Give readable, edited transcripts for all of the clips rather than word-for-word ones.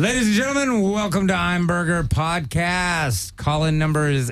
Ladies and gentlemen, welcome to I'm Burger Podcast. Call-in number is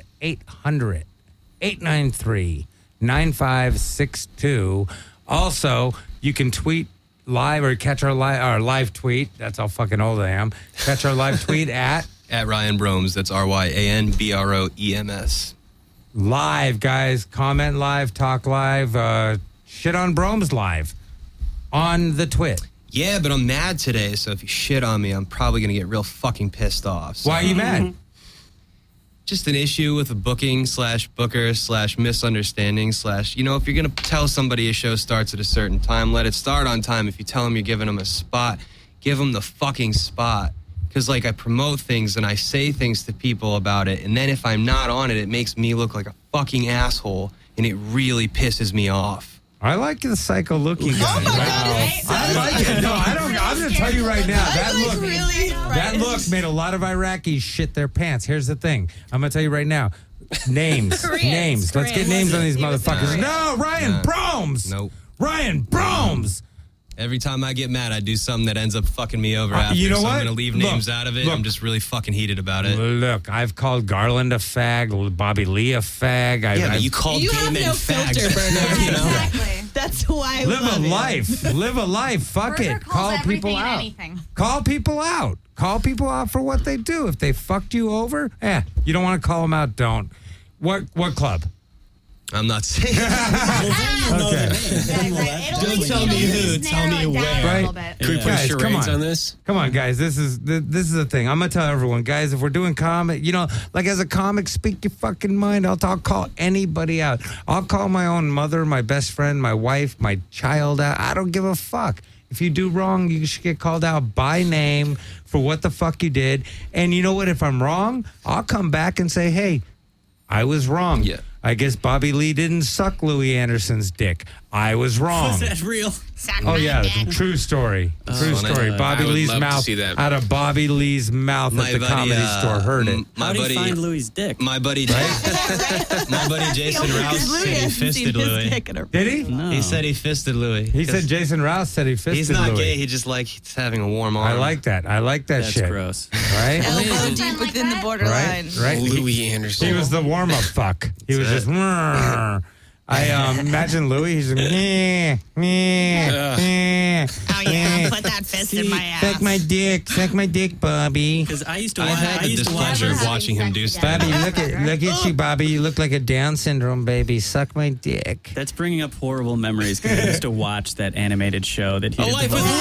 800-893-9562. Also, you can tweet live or catch our live tweet. That's how fucking old I am. Catch our live tweet at Ryan Bromes. That's RyanBroems. live, guys. Comment live, talk live, shit on Bromes live on the twit. Yeah, but I'm mad today, so if you shit on me, I'm probably going to get real fucking pissed off. So. Why are you mad? Just an issue with a booking/booker/misunderstanding/ if you're going to tell somebody a show starts at a certain time, let it start on time. If you tell them you're giving them a spot, give them the fucking spot. Because, I promote things and I say things to people about it, and then if I'm not on it, it makes me look like a fucking asshole, and it really pisses me off. I like the psycho look you got. Oh my God, I like it. No, I don't. I'm going to tell you right now. That look made a lot of Iraqis shit their pants. Here's the thing. I'm going to tell you right now. Names. Let's get names on these motherfuckers. No, Ryan Bromes. Nope. Ryan Bromes. Every time I get mad, I do something that ends up fucking me over after. You know so what? I'm going to leave names out of it. I'm just really fucking heated about it. Look, I've called Garland a fag, Bobby Lee a fag. But you called gay men fags. Filter, Burger. Exactly. That's why I Live love a life. Live a life. Fuck Burger it. calls Call everything people and out. anything. Call people out. Call people out for what they do. If they fucked you over, you don't want to call them out, don't. What club? I'm not saying Don't tell me who, tell me where. Right? Can we put Guys, charades come on. this? Come on, guys. This is the thing. I'm gonna tell everyone, guys. If we're doing comic, as a comic, speak your fucking mind. I'll call anybody out. I'll call my own mother, my best friend, my wife, my child out. I don't give a fuck. If you do wrong, you should get called out by name for what the fuck you did. And you know what? If I'm wrong, I'll come back and say, hey, I was wrong. Yeah. I guess Bobby Lee didn't suck Louis Anderson's dick. I was wrong. Was that real? Oh, yeah. True story. True story. Bobby I would Lee's love to mouth, see that. out of Bobby Lee's mouth at the comedy store. Heard it. How did he find Louis' dick? My buddy, my buddy Jason Rouse said he fisted Louis. Did he? No. He said he fisted Louis. He said Jason Rouse said he fisted he's not Louis. gay. He just he's having a warm arm. I like that. That's shit. gross. Right? Elbow deep within the borderline. Right? Louis Anderson. He was the warm-up fuck. He was just... I imagine Louis. He's like, meh. Oh yeah, put that fist in my ass. Suck my dick, Bobby. Because I used to I've watch. had the displeasure of watching him do stuff. Bobby, look at you, Bobby. You look like a Down syndrome baby. Suck my dick. That's bringing up horrible memories because I used to watch that animated show that he did. Life with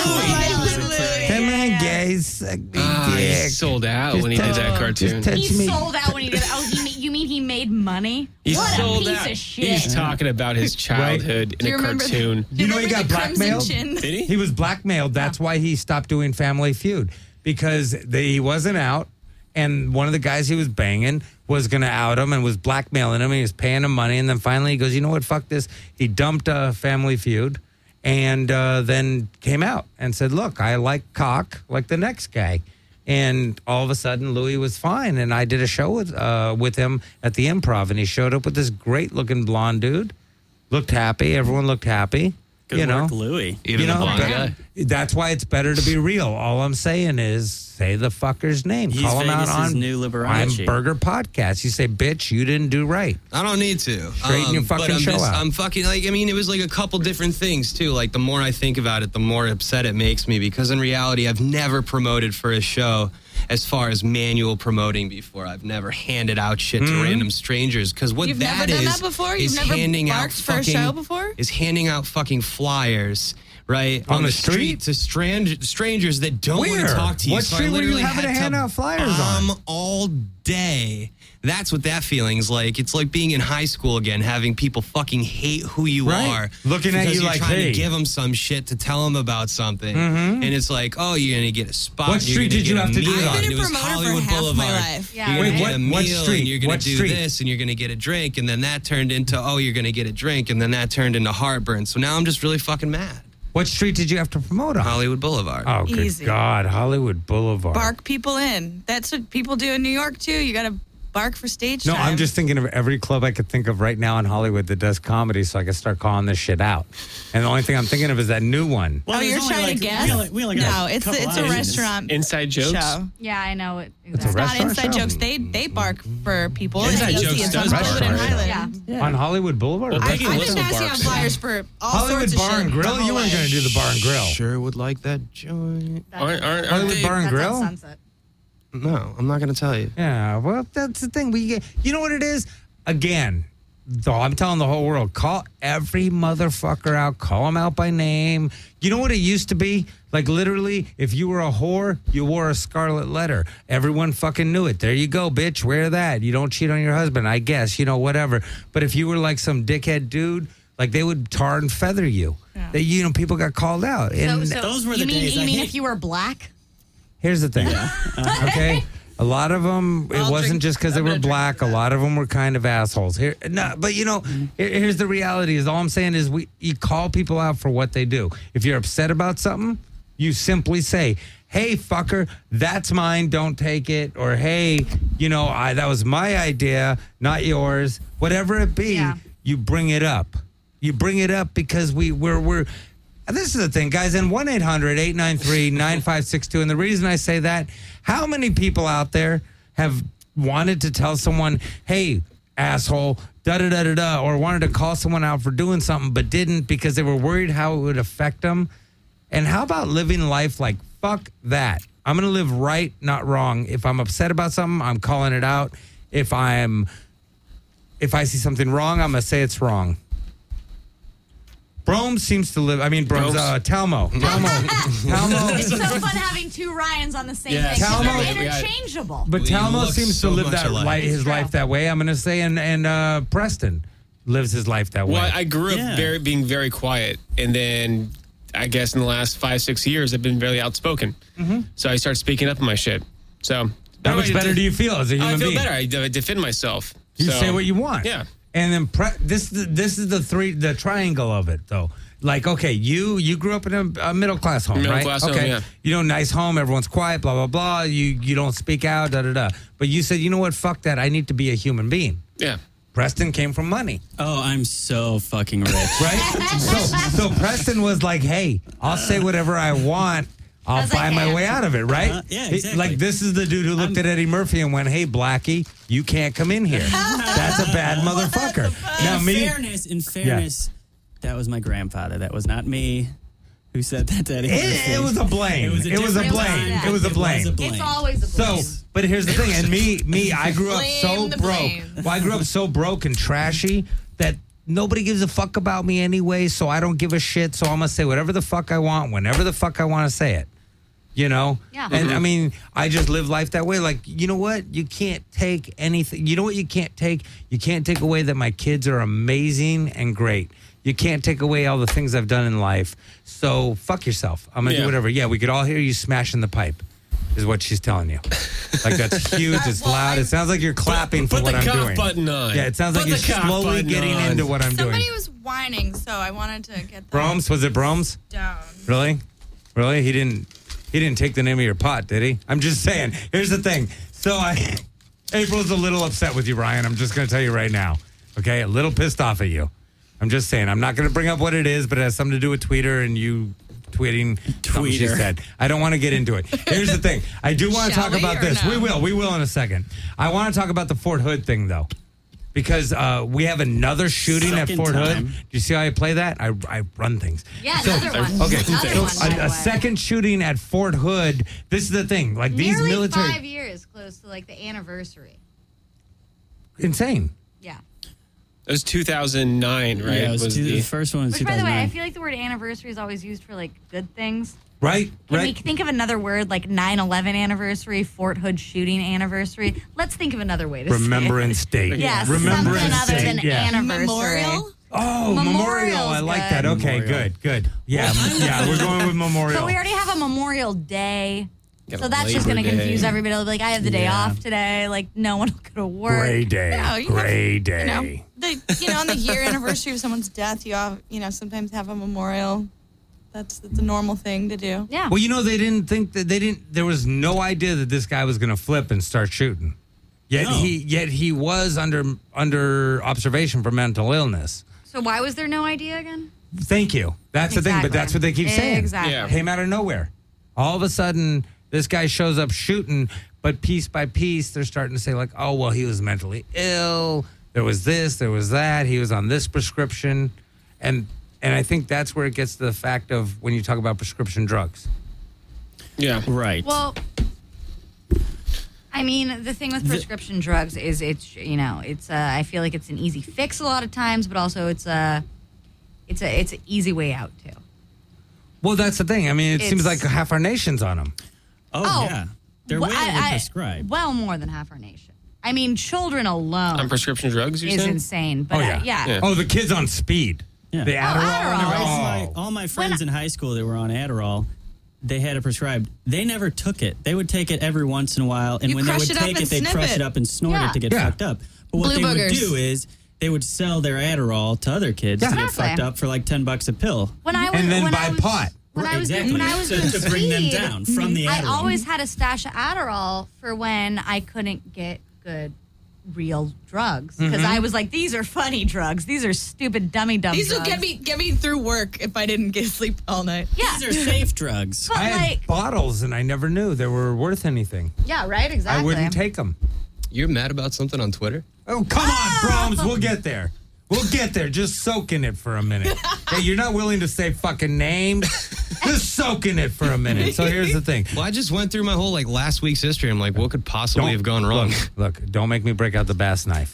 Louis. Come on, guys. Suck my He dick. sold out when he did that cartoon. Touch He me. sold out when he did. Oh, you mean he made money? He What sold a piece out. of shit. He's talking about his childhood Do in you a remember cartoon. You know he got blackmailed? Did he? He was blackmailed. That's why he stopped doing Family Feud, because he wasn't out, and one of the guys he was banging was going to out him and was blackmailing him. And he was paying him money, and then finally he goes, you know what, fuck this. He dumped Family Feud, and then came out and said, look, I like cock like the next guy. And all of a sudden, Louis was fine. And I did a show with him at the Improv, and he showed up with this great-looking blonde dude. Looked happy. Everyone looked happy. Good work, Louis. Even the blonde guy. That's why it's better to be real. All I'm saying is say the fucker's name. He's Call him out Vegas' on new Liberace. I'm Burger Podcast. You say, bitch, you didn't do right. I don't need to. Straighten your fucking show out. I'm fucking, it was like a couple different things, too. Like, the more I think about it, the more upset it makes me. Because in reality, I've never promoted for a show as far as manual promoting before. I've never handed out shit to random strangers. Because what You've that never done is, that before? is You've never handing out barked for a show before? Is handing out fucking flyers. Right? On the street? To strangers that don't want Where? to talk to you. What So I street were you literally having had to hand out flyers on? all day. That's what that feeling's like. It's like being in high school again, having people fucking hate who you Right. are. Looking at because you you're like, trying hey. to give them some shit to tell them about something. And it's like, oh, you're going to get a spot. What you're street gonna did you get a have to do meal, it on? I've and been it a was promoter Hollywood for half Boulevard. my life. Yeah. You're Wait, going to get a what meal, street? and you're going What to do street? this, and you're going to get a drink, and then that turned into, oh, you're going to get a drink, and then that turned into heartburn. So now I'm just really fucking mad. What street did you have to promote on? Hollywood Boulevard. Oh, good Easy. God. Hollywood Boulevard. Bark people in. That's what people do in New York, too. You got to bark for stage No, time. I'm just thinking of every club I could think of right now in Hollywood that does comedy, so I can start calling this shit out. And the only thing I'm thinking of is that new one. Well, you're there's only, trying to guess? we only No, got it's couple a options. restaurant Inside jokes. show. Yeah, I know it. It's a It's not restaurant inside show? jokes. They bark for people. Inside It's Jokes easy. It's does on bark. Hollywood and Restaurant Highland. Yeah. On Hollywood Boulevard? Well, I've Peggy been Whistle nasty on barks. flyers for all Hollywood sorts of Bar shit. and Grill? my You weren't whole going to do life. the Bar and Grill. Sure would like that joint. Aren't Hollywood they? Bar and That's Grill? on Sunset. No, I'm not going to tell you. Yeah, well, that's the thing. You know what it is? Again, though, I'm telling the whole world, call every motherfucker out. Call them out by name. You know what it used to be? Like, literally, if you were a whore, you wore a scarlet letter. Everyone fucking knew it. There you go, bitch. Wear that. You don't cheat on your husband, I guess. You know, whatever. But if you were like some dickhead dude, like, they would tar and feather you. Yeah. They, you know, people got called out. And Those were you the mean days. you I mean hate- if you were black? here's the thing. Okay? A lot of them, it I'll wasn't drink- just because they I'm were gonna drink black. to A that. lot of them were kind of assholes. Here, no, but you know, here's the reality: is all I'm saying is you call people out for what they do. If you're upset about something, you simply say, "Hey, fucker, that's mine. Don't take it." Or, "Hey, you know, that was my idea, not yours." Whatever it be, Yeah. you bring it up. You bring it up because we're. And this is the thing, guys, in 1-800-893-9562. And the reason I say that, how many people out there have wanted to tell someone, "Hey, asshole, da-da-da-da-da," or wanted to call someone out for doing something but didn't because they were worried how it would affect them? And how about living life like, fuck that? I'm going to live right, not wrong. If I'm upset about something, I'm calling it out. If I see something wrong, I'm going to say it's wrong. Brome seems to live. I mean, Brome's Talmo. Talmo. It's so fun having two Ryans on the same Yes. thing. 'Cause Talmo- They're interchangeable. But We Talmo look seems so to live much that alike. his It's true. life that way. I'm going to say, and Preston lives his life that way. Well, I grew up Yeah. being very quiet, and then I guess in the last 5-6 years, I've been very outspoken. So I started speaking up on my shit. So How much better do you feel as a human I feel being? better. I defend myself. You So, say what you want. Yeah. And then this is the triangle of it though. Like, okay, you grew up in a middle class home, Middle right? class home, okay, yeah. you know, nice home, everyone's quiet, blah blah blah. You don't speak out, da da da. But you said, you know what? Fuck that. I need to be a human being. Yeah. Preston came from money, Oh, I'm so fucking rich. right? so Preston was like, hey, I'll say whatever I want. I'll As I find my can. way out of it, right? Yeah, exactly. Like, this is the dude who looked at Eddie Murphy and went, "Hey, Blackie, you can't come in here. That's a bad motherfucker." Now, In fairness, that was my grandfather. That was not me who said that to Eddie Murphy. It was a blame. It was a different blame. time. It was a It blame. It's always a So, blame. but here's the thing, and me, I grew up so Blame the broke. blame. Well, I grew up so broke and trashy that nobody gives a fuck about me anyway. So I don't give a shit. So I'm gonna say whatever the fuck I want, whenever the fuck I want to say it. You know? Yeah. And I mean, I just live life that way. Like, you know what? You can't take anything. You know what you can't take? You can't take away that my kids are amazing and great. You can't take away all the things I've done in life. So fuck yourself. I'm going to do Yeah. whatever. Yeah, we could all hear you smashing the pipe, is what she's telling you. Like, that's huge. It's Well, loud. It sounds like you're clapping for Put what the I'm cough doing. button on. Yeah, it sounds like Put you're the cough slowly button getting on. into what I'm Somebody doing. was whining, so I wanted to get that Bromes? Was it Bromes? down. Really? Really? He didn't take the name of your pot, did he? I'm just saying. Here's the thing. So April's a little upset with you, Ryan. I'm just going to tell you right now. Okay? A little pissed off at you. I'm just saying. I'm not going to bring up what it is, but it has something to do with Twitter and you tweeting something she Tweeter. said. I don't want to get into it. Here's the thing. I do want to Shall talk we about or this. no? We will in a second. I want to talk about the Fort Hood thing, though. Because we have another shooting at Second Fort Hood. time. Do you see how I play that? I run things. Yeah, So- another one. Okay, Another so one, by the a way. second shooting at Fort Hood. This is the thing. Like, these Nearly military 5 years close to like the anniversary. insane. Yeah. It was 2009, right? Yeah, it was the first one in Which, by the way, 2009. I feel like the word anniversary is always used for like good things. Right? Can we Right? think of another word like 9/11 anniversary, Fort Hood shooting anniversary? Let's think of another way to Remembrance say it. Day. Yes, Remembrance something other Day. than Yeah. anniversary. Memorial? Oh, Memorial. Memorial's I like good. that. Okay, Memorial. good. Yeah, yeah, we're going with Memorial. But we already have a Memorial Day. Got So that's just Labor going to confuse Day. everybody. They'll be like, I have the day Yeah. off today. Like, no one will go to work. Gray Day. No, you Gray have, Day. on the year anniversary of someone's death, you have, sometimes have a memorial. That's a normal thing to do. Yeah. Well, they didn't think that there was no idea that this guy was going to flip and start shooting. Yet No. he was under observation for mental illness. So why was there no idea again? Thank you. That's the thing, but Exactly. that's what they keep saying. Exactly. Yeah. Came out of nowhere. All of a sudden, this guy shows up shooting, but piece by piece, they're starting to say, like, oh, well, he was mentally ill. There was this, there was that. He was on this prescription. And I think that's where it gets to the fact of when you talk about prescription drugs. Yeah. Right. Well, I mean, the thing with prescription drugs is I feel like it's an easy fix a lot of times, but also it's an easy way out too. Well, that's the thing. I mean, it seems like It's- half our nation's on them. oh, yeah. They're Well, way overprescribed. Well, more than half our nation. I mean, children alone On prescription drugs, you're is saying? insane. But Yeah. Oh, the kids on speed. Yeah. The Adderall. Adderall. All my friends in high school that were on Adderall, they had it prescribed. They never took it. They would take it every once in a while, and You when they crush would it up take and it, they'd sniff crush it. it up and snort Yeah. it to get Yeah. fucked up. But what Blue they boogers. would do is they would sell their Adderall to other kids to get Exactly. fucked up for like $10 a pill. when I was And then when buy I was, pot. When I was exactly. when I was to, doing to bring them speed, down from the I Adderall. always had a stash of Adderall for when I couldn't get good real drugs because I was like, these are funny drugs. These are stupid dummy dumb These drugs. will get me through work if I didn't get sleep all night. yeah, These are safe drugs. but I had like bottles, and I never knew they were worth anything. yeah, right, exactly. I wouldn't take them. You're mad about something on Twitter? Oh, come on, Brahms. We'll get there. We'll get there. Just soak in it for a minute. Hey, you're not willing to say fucking names? Just soak in it for a minute. So here's the thing. Well, I just went through my whole last week's history. I'm like, what could possibly have gone wrong? Look, don't make me break out the bass knife.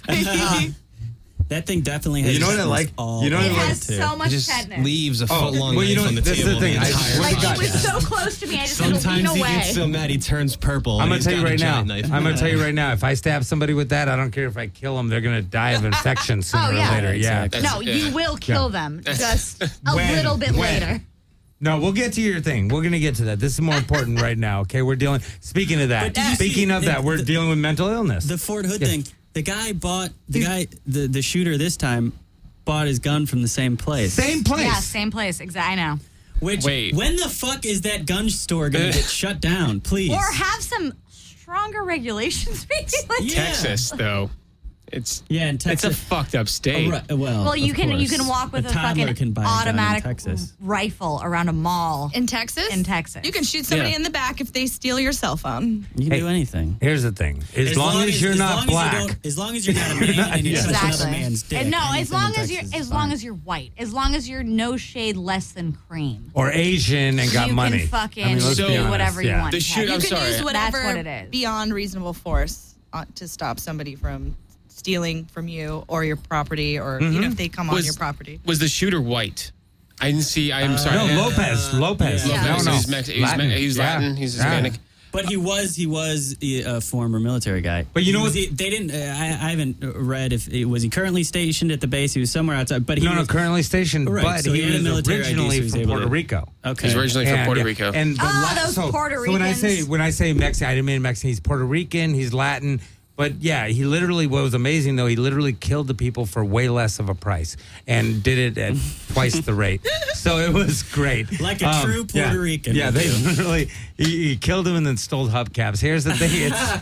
That thing definitely has. You know what I tetanus like? all You know what It I like? has so It much just tetanus. leaves a foot long well, you knife know, on the this is table. the thing. I entire swear to Like God. it was so close to me, I just had to Sometimes lean he away. gets so mad he turns purple. I'm and gonna he's tell you got a right now. giant knife. I'm gonna tell you right now. If I stab somebody with that, I don't care if I kill them. They're gonna die of infection sooner yeah. or later. Yeah. Exactly. No, you will kill them just a little bit later. No, we'll get to your thing. We're gonna get to that. This is more important right now. Okay, we're dealing. Speaking of that, But did you speaking see of that, we're dealing with mental illness. The Fort Hood Yeah. thing. The guy bought the shooter this time bought his gun from the same place. Same place. Yeah, same place. Exactly. I know. Which Wait. when the fuck is that gun store going to get shut down? Please. Or have some stronger regulations, maybe. Like, Yeah. Texas, though. It's Yeah, in Texas. It's a fucked up state. Oh, right. Well, you of can course. walk with a toddler fucking can buy a gun in automatic Texas. rifle around a mall. In Texas? In Texas. You can shoot somebody Yeah. in the back if they steal your cell phone. You can Hey, do anything. Here's the thing. As long as you're not black. As long as you're not a man and you're touching another Exactly. man's dick. And no, as anything long in as you're Texas is as long fine. as you're white, as long as you're no shade less than cream. or Asian and got you money. can fucking let's So- be do honest, whatever you yeah. want. The shoot- You I'm can sorry. use whatever That's what it is. beyond reasonable force to stop somebody from stealing from you or your property, or if they come on your property. Was the shooter white? I didn't see. I'm sorry. No, Lopez. Lopez. Yeah. No, Lopez, no. He's Latin. He's Hispanic. But he was a former military guy. But you know what? They didn't. I haven't read if was he currently stationed at the base. He was somewhere outside. But he No, was, currently stationed, Right, but so he he had a was military ID, originally so he's from able Puerto to- Rico. Okay. He's originally from And, Puerto yeah, Rico. And those Puerto So when I Ricans. say Mexican, I didn't mean Mexican. He's Puerto Rican. He's Latin. But yeah, he literally, what was amazing though, he literally killed the people for way less of a price and did it at twice the rate. So it was great. Like a true Puerto Rican Yeah, would they do. literally, he killed him and then stole hubcaps. Here's the thing.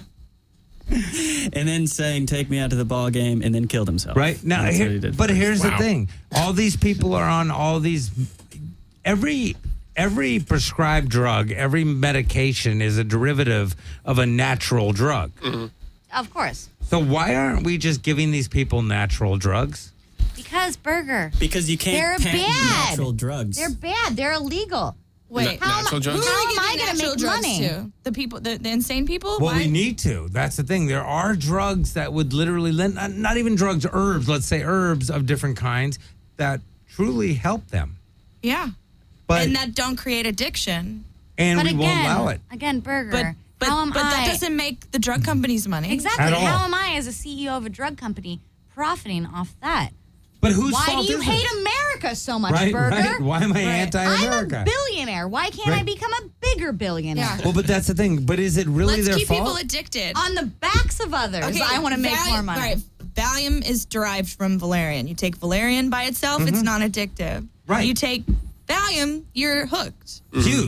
It's, and then saying "Take me out to the ball game," and then killed himself. right now, That's what he did but first. here's the Wow. thing: all these people are on all these. Every prescribed drug, every medication is a derivative of a natural drug. Of course. So why aren't we just giving these people natural drugs? Because burger. because you can't They're patent bad. natural drugs. They're bad. They're illegal. Wait, Na- natural who drugs? are How we am I giving gonna natural make drugs money? to? The people, the insane people? Well, Why? we need to. That's the thing. There are drugs that would literally, not even drugs, herbs, let's say herbs of different kinds that truly help them. Yeah. But And that don't create addiction. and But we won't allow it. again, burger. But how am that I? doesn't make the drug companies money. Exactly. At all. How am I, as a CEO of a drug company, profiting off that? But whose Why fault do you is hate it? America so much, Right, burger? right. Why am I anti-America? I'm a billionaire. Why can't I Right. become a bigger billionaire? Yeah. Well, but that's the thing. But is it really Let's their keep fault? people addicted. On the backs of others, I want to make more money. Right. Valium is derived from valerian. You take valerian by itself, it's non-addictive. Right. You take Valium, you're hooked. Huge.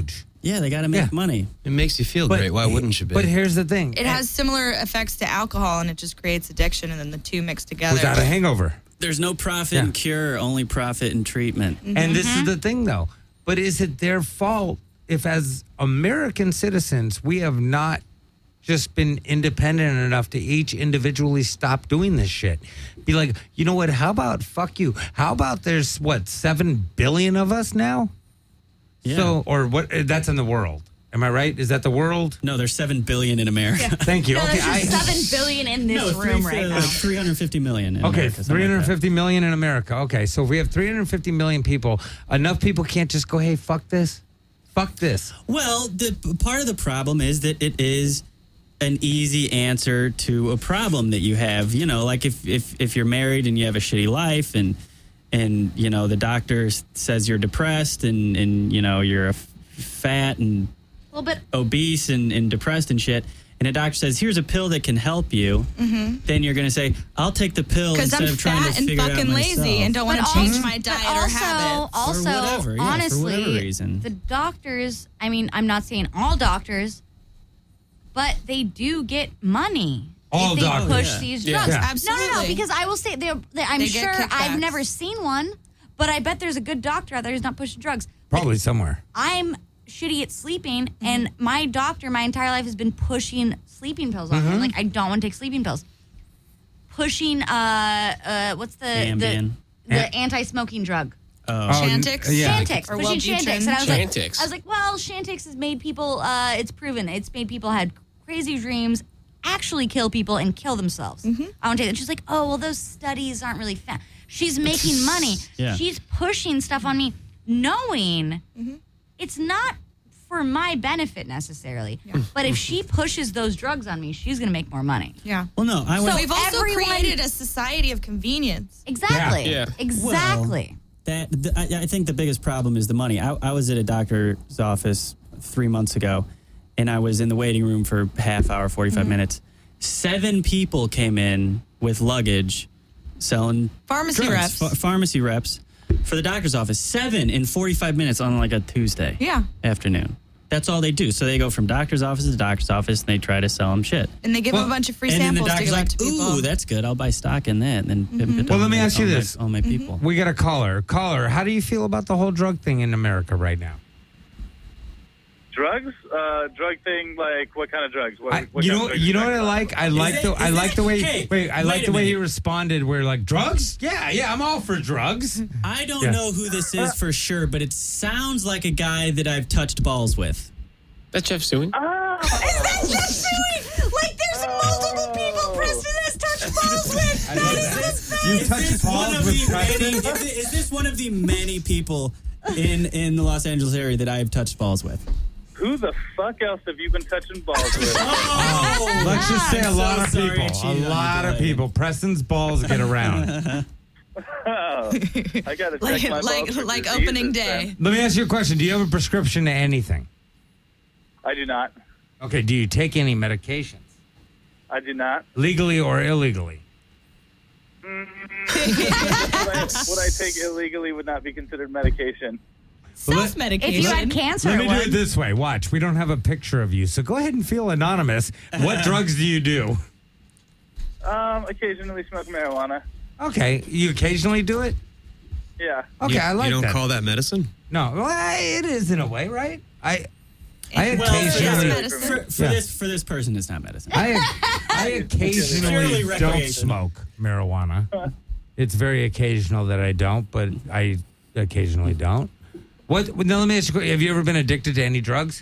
Yeah, they got to make money. It makes you feel great. Why wouldn't you be? But here's the thing. It has similar effects to alcohol, and it just creates addiction, and then the two mix together. Without a hangover. There's no profit in cure, only profit in treatment. And this is the thing, though. But is it their fault if, as American citizens, we have not just been independent enough to each individually stop doing this shit? Be like, you know what? How about fuck you? How about there's, 7 billion of us now? Yeah. So, or what? That's in the world. Am I right? Is that the world? No, there's 7 billion in America. Thank you. No, Okay, there's just 7 billion in this No, room right now. 350 million in Okay, America, something like that. 350 million in America. Okay, so if we have 350 million people, enough people can't just go, hey, fuck this. Fuck this. Well, part of the problem is that it is an easy answer to a problem that you have. You know, like if you're married and you have a shitty life and you know, the doctor says you're depressed and you know, you're fat and Well, but obese and depressed and shit, and a doctor says, here's a pill that can help you, then you're going to say, I'll take the pill Because instead I'm of trying fat to and figure it out fucking lazy myself. and don't want to change my diet or habits. Also, For whatever, yeah, for honestly, whatever reason. the doctors, I mean, I'm not saying all doctors, but they do get money. All if they doctors. push Yeah. these Yeah. drugs. Yeah. Absolutely. No, because I will say, I'm They sure get I've kickbacks. never seen one, but I bet there's a good doctor out there who's not pushing drugs. Probably somewhere. I'm shitty at sleeping, and my doctor my entire life has been pushing sleeping pills on me. I'm like, I don't want to take sleeping pills. Pushing, what's the Ambien. the anti-smoking drug? Chantix? Yeah. Chantix, Or pushing Wellbutrin. Chantix. And Chantix. I was like, well, Chantix has made people, it's proven, it's made people had crazy dreams, actually kill people and kill themselves. I want to take that. She's like, oh, well, those studies aren't really fat. She's making money. Yeah. She's pushing stuff on me, knowing it's not for my benefit necessarily. But if she pushes those drugs on me, she's going to make more money. Yeah. Well, no, I So went. We've also everyone- created a society of convenience. Exactly. Yeah. Exactly. I think the biggest problem is the money. I was at a doctor's office 3 months ago, and I was in the waiting room for half hour, 45 minutes. 7 people came in with luggage selling Pharmacy drugs, reps. pharmacy reps for the doctor's office. 7 in 45 minutes on like a Tuesday Yeah. afternoon. That's all they do. So they go from doctor's office to doctor's office, and they try to sell them shit. And they give them a bunch of free And then the samples to doctor's give like, to people. ooh, that's good. I'll buy stock in that. And then Well, let me ask you this. All my people. We got a caller. Caller, how do you feel about the whole drug thing in America right now? Drugs? Drug thing, like what kind of drugs? What kind of You drugs know what I talking like? about? I like the way hey, I like wait a the way he minute. responded. Where like drugs? Yeah, I'm all for drugs. I don't Yeah. know who this is for sure, but it sounds like a guy that I've touched balls with. That's Jeff Sewing. Like, there's multiple people Preston has touched balls with. I love that. You Is touched this one balls of with the many- Preston? Is this one of the many people in the Los Angeles area that I have touched balls with? Who the fuck else have you been touching balls with? Oh, Let's just say a I'm lot so of sorry people. I cheated A on lot you of today. people. Preston's balls get around. Oh, I gotta check my balls for like diseases opening then. day. Let me ask you a question. Do you have a prescription to anything? I do not. Okay. Do you take any medications, I do not. legally or illegally? What I take illegally would not be considered medication. Self-medication. If you had cancer, Let me do one. it this way. Watch. We don't have a picture of you, so go ahead and feel anonymous. What drugs do you do? Occasionally smoke marijuana. Okay. You occasionally do it? Yeah. Okay, I like You don't that. call that medicine? No, well, it is in a way, right? I Well, occasionally, medicine. for this person, it's not medicine. I occasionally Purely don't recreational. smoke marijuana. It's very occasional that I don't, but I occasionally don't. What? Now let me ask you: have you ever been addicted to any drugs?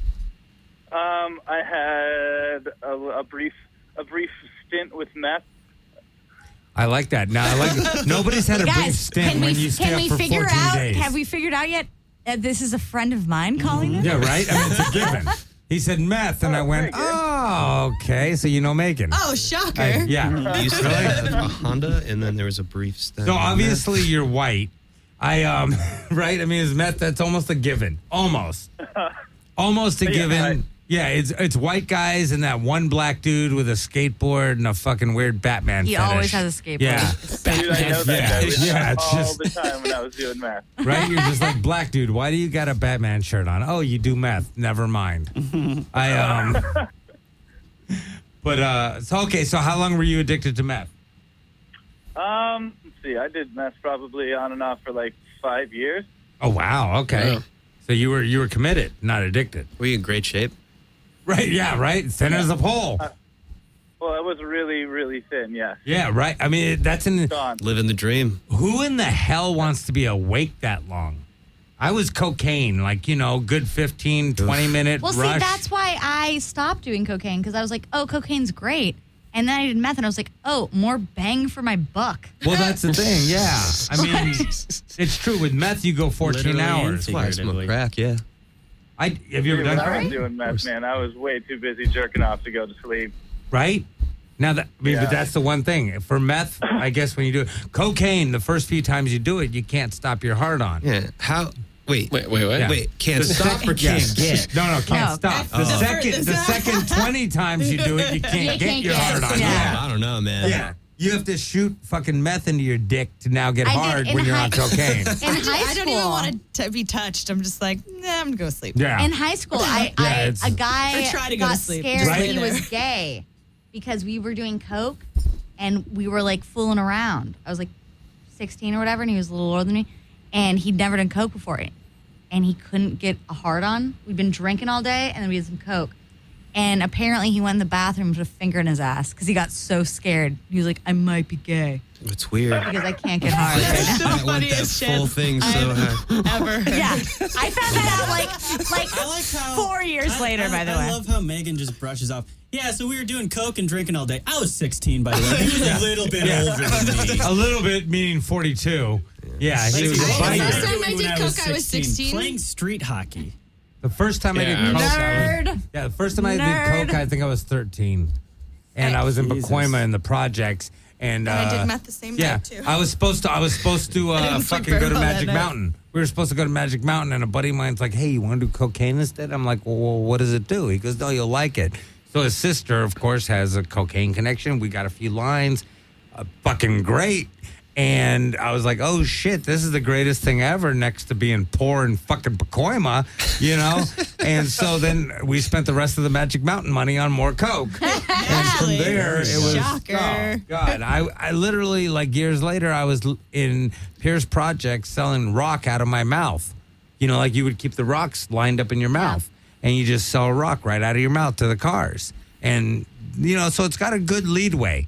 I had a brief stint with meth. I like that. Now, I like nobody's had a brief Guys, stint when you stay can up we for figure 14 out? days. Have we figured out yet? This is a friend of mine calling in. Yeah, right. I mean, it's a given. He said meth, and I went, very good. "Oh, okay." So you know Macon. Oh, shocker. Yeah. I used to have a Honda, and then there was a brief stint. So on obviously you're white. Right? I mean, is meth, that's almost a given. Almost a Yeah, given. Yeah, it's white guys and that one black dude with a skateboard and a fucking weird Batman He fetish. always has a skateboard. Yeah. Dude, I know that Yeah. guy. We did Yeah, that it's all just- the time when I was doing math. Right? You're just like, black dude, why do you got a Batman shirt on? Oh, you do meth. Never mind. So how long were you addicted to meth? Let's see. I did meth probably on and off for like 5 years. Oh, wow. Okay. Wow. So you were committed, not addicted. Were you in great shape? Right, yeah, right? Thin as a pole. Well, I was really, really thin. Yeah. Yeah, right. I mean, that's Gone. Living the dream. who in the hell wants to be awake that long? I was cocaine, like, good 15, 20-minute Well, rush. see, that's why I stopped doing cocaine because I was like, oh, cocaine's great. And then I did meth and I was like, oh, more bang for my buck. Well, that's the thing, yeah. I mean, it's true. With meth, you go 14 Literally hours. That's why I smoke crack, yeah. Have you ever Dude, done when I crack? was doing meth, man, I was way too busy jerking off to go to sleep. Right? Now, but Yeah. that's the one thing. For meth, I guess when you do it, cocaine, the first few times you do it, you can't stop your heart on. Yeah. How? Wait. Wait, what? Yeah. Wait. Can't The stop or can't Yes. get? No, can't No. stop. Oh. The second 20 times you do it, you can't get your heart on. Yeah. I don't know, man. Yeah. You have to shoot fucking meth into your dick to now get I did hard in when you're high- on cocaine. In high school, I don't even want to be touched. I'm just like, nah, I'm gonna go sleep. Yeah. In high school, Yeah, it's- a guy Or try to go got to sleep. scared Just that lay he there. was gay because we were doing coke and we were like fooling around. I was like 16 or whatever, and he was a little older than me, and he'd never done coke before, and he couldn't get a hard on. We'd been drinking all day, and then we had some coke, and apparently he went in the bathroom with a finger in his ass because he got so scared. He was like, "I might be gay It's weird. because I can't get hard right now." I want that funniest shit full thing so hard. Ever. Yeah, I found that out like I like how 4 years later. By the way, I love how Megan just brushes off. Yeah, so we were doing coke and drinking all day. I was 16, by the way. He was a little bit older than me. A little bit, meaning 42. Yeah, he was a I- biker. the first time I did coke, I was 16. Playing street hockey. The first time I did Yeah. coke, Nerd. the first time I Nerd. did coke, I think I was 13, and I was in Jesus. Pacoima in the projects, and I did meth the same yeah, day, too. I was supposed to didn't sleep fucking very go to well that Magic night. Mountain. We were supposed to go to Magic Mountain, and a buddy of mine's like, "Hey, you want to do cocaine instead?" I'm like, "Well, what does it do?" He goes, "No, you'll like it." So his sister, of course, has a cocaine connection. We got a few lines, fucking great. And I was like, oh shit, this is the greatest thing ever next to being poor in fucking Pacoima, And so then we spent the rest of the Magic Mountain money on more coke. And from there, it was, Shocker. oh God, I literally, like years later, I was in Pierce Project selling rock out of my mouth. Like you would keep the rocks lined up in your mouth and you just sell rock right out of your mouth to the cars. And, so it's got a good leadway.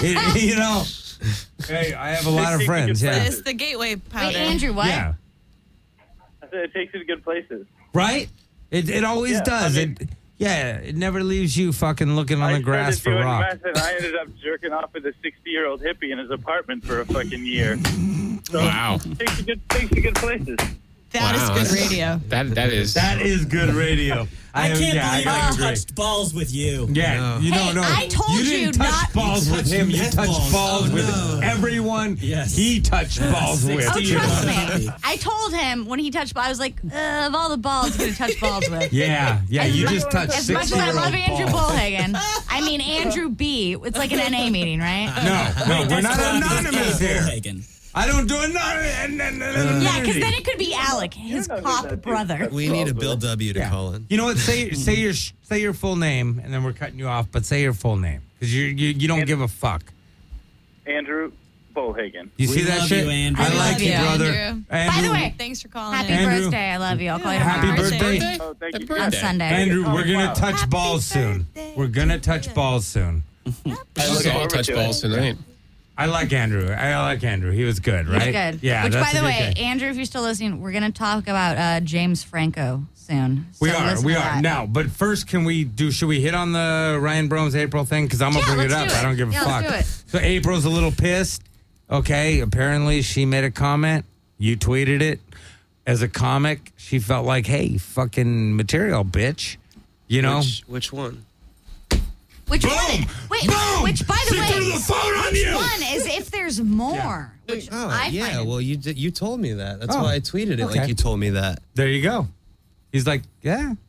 Hey, I have a lot of friends. Yeah. It's the gateway powder. wait, Andrew, what? Yeah. I said it takes you to good places. Right? It always Yeah, does. I mean- it never leaves you fucking looking on I the grass started for doing rock. meth and I ended up jerking off with a 60-year-old hippie in his apartment for a fucking year. So Wow. it takes you good places. That is Wow, good that's- radio. That is. That is good radio. I can't believe gotta I agree. touched balls with you. Yeah, No. Hey, I told you you didn't touch not- balls You with touched him. You meth touched balls. balls Oh, with no. everyone. Yes. He touched balls with. Oh, 60 trust years. me. I told him when he touched balls, I was like, of all the balls you're going to touch balls with. Yeah, you just touched As much as I 60-year-old love Andrew balls. Bullhagen, I mean Andrew B. It's like an NA meeting, right? No, we're not That's anonymous here. Bullhagen. I don't do it. Yeah, because then it could be Alec, his You're not cop that dude. brother. We need a Bill W to call in. You know what? Say your full name, and then we're cutting you off. But say your full name because you don't give a fuck. Andrew Bullhagen. You see We that love shit? you, Andrew. I We like love you, you, brother. Andrew. By the way, Thanks for calling happy in. Andrew. birthday. I love you. I'll call you Happy tomorrow. birthday. Oh, thank you. On Sunday. Andrew, Oh, we're gonna wow. touch Happy balls soon. birthday We're gonna to touch you. balls soon. I look Let's all forward touch to it. balls tonight. I like Andrew. He was good, He's right? good. Yeah. Which, that's by a the good way, guy. Andrew, if you're still listening, we're going to talk about James Franco soon. So We listen are to that. now. But first, should we hit on the Ryan Bromes April thing? Because I'm gonna Yeah, bring it let's up. do it. I don't give a Yeah, fuck. let's do So April's a little pissed. Okay, apparently she made a comment. You tweeted it. As a comic, she felt like, hey, fucking material, bitch. Which one? Which Boom! one? Wait, Boom! which, by the She way, threw the phone on which you! one is if there's more? Which Oh, I yeah. find Well, you told me that. That's Oh, why I tweeted it okay. like you told me that. There you go. He's like, yeah.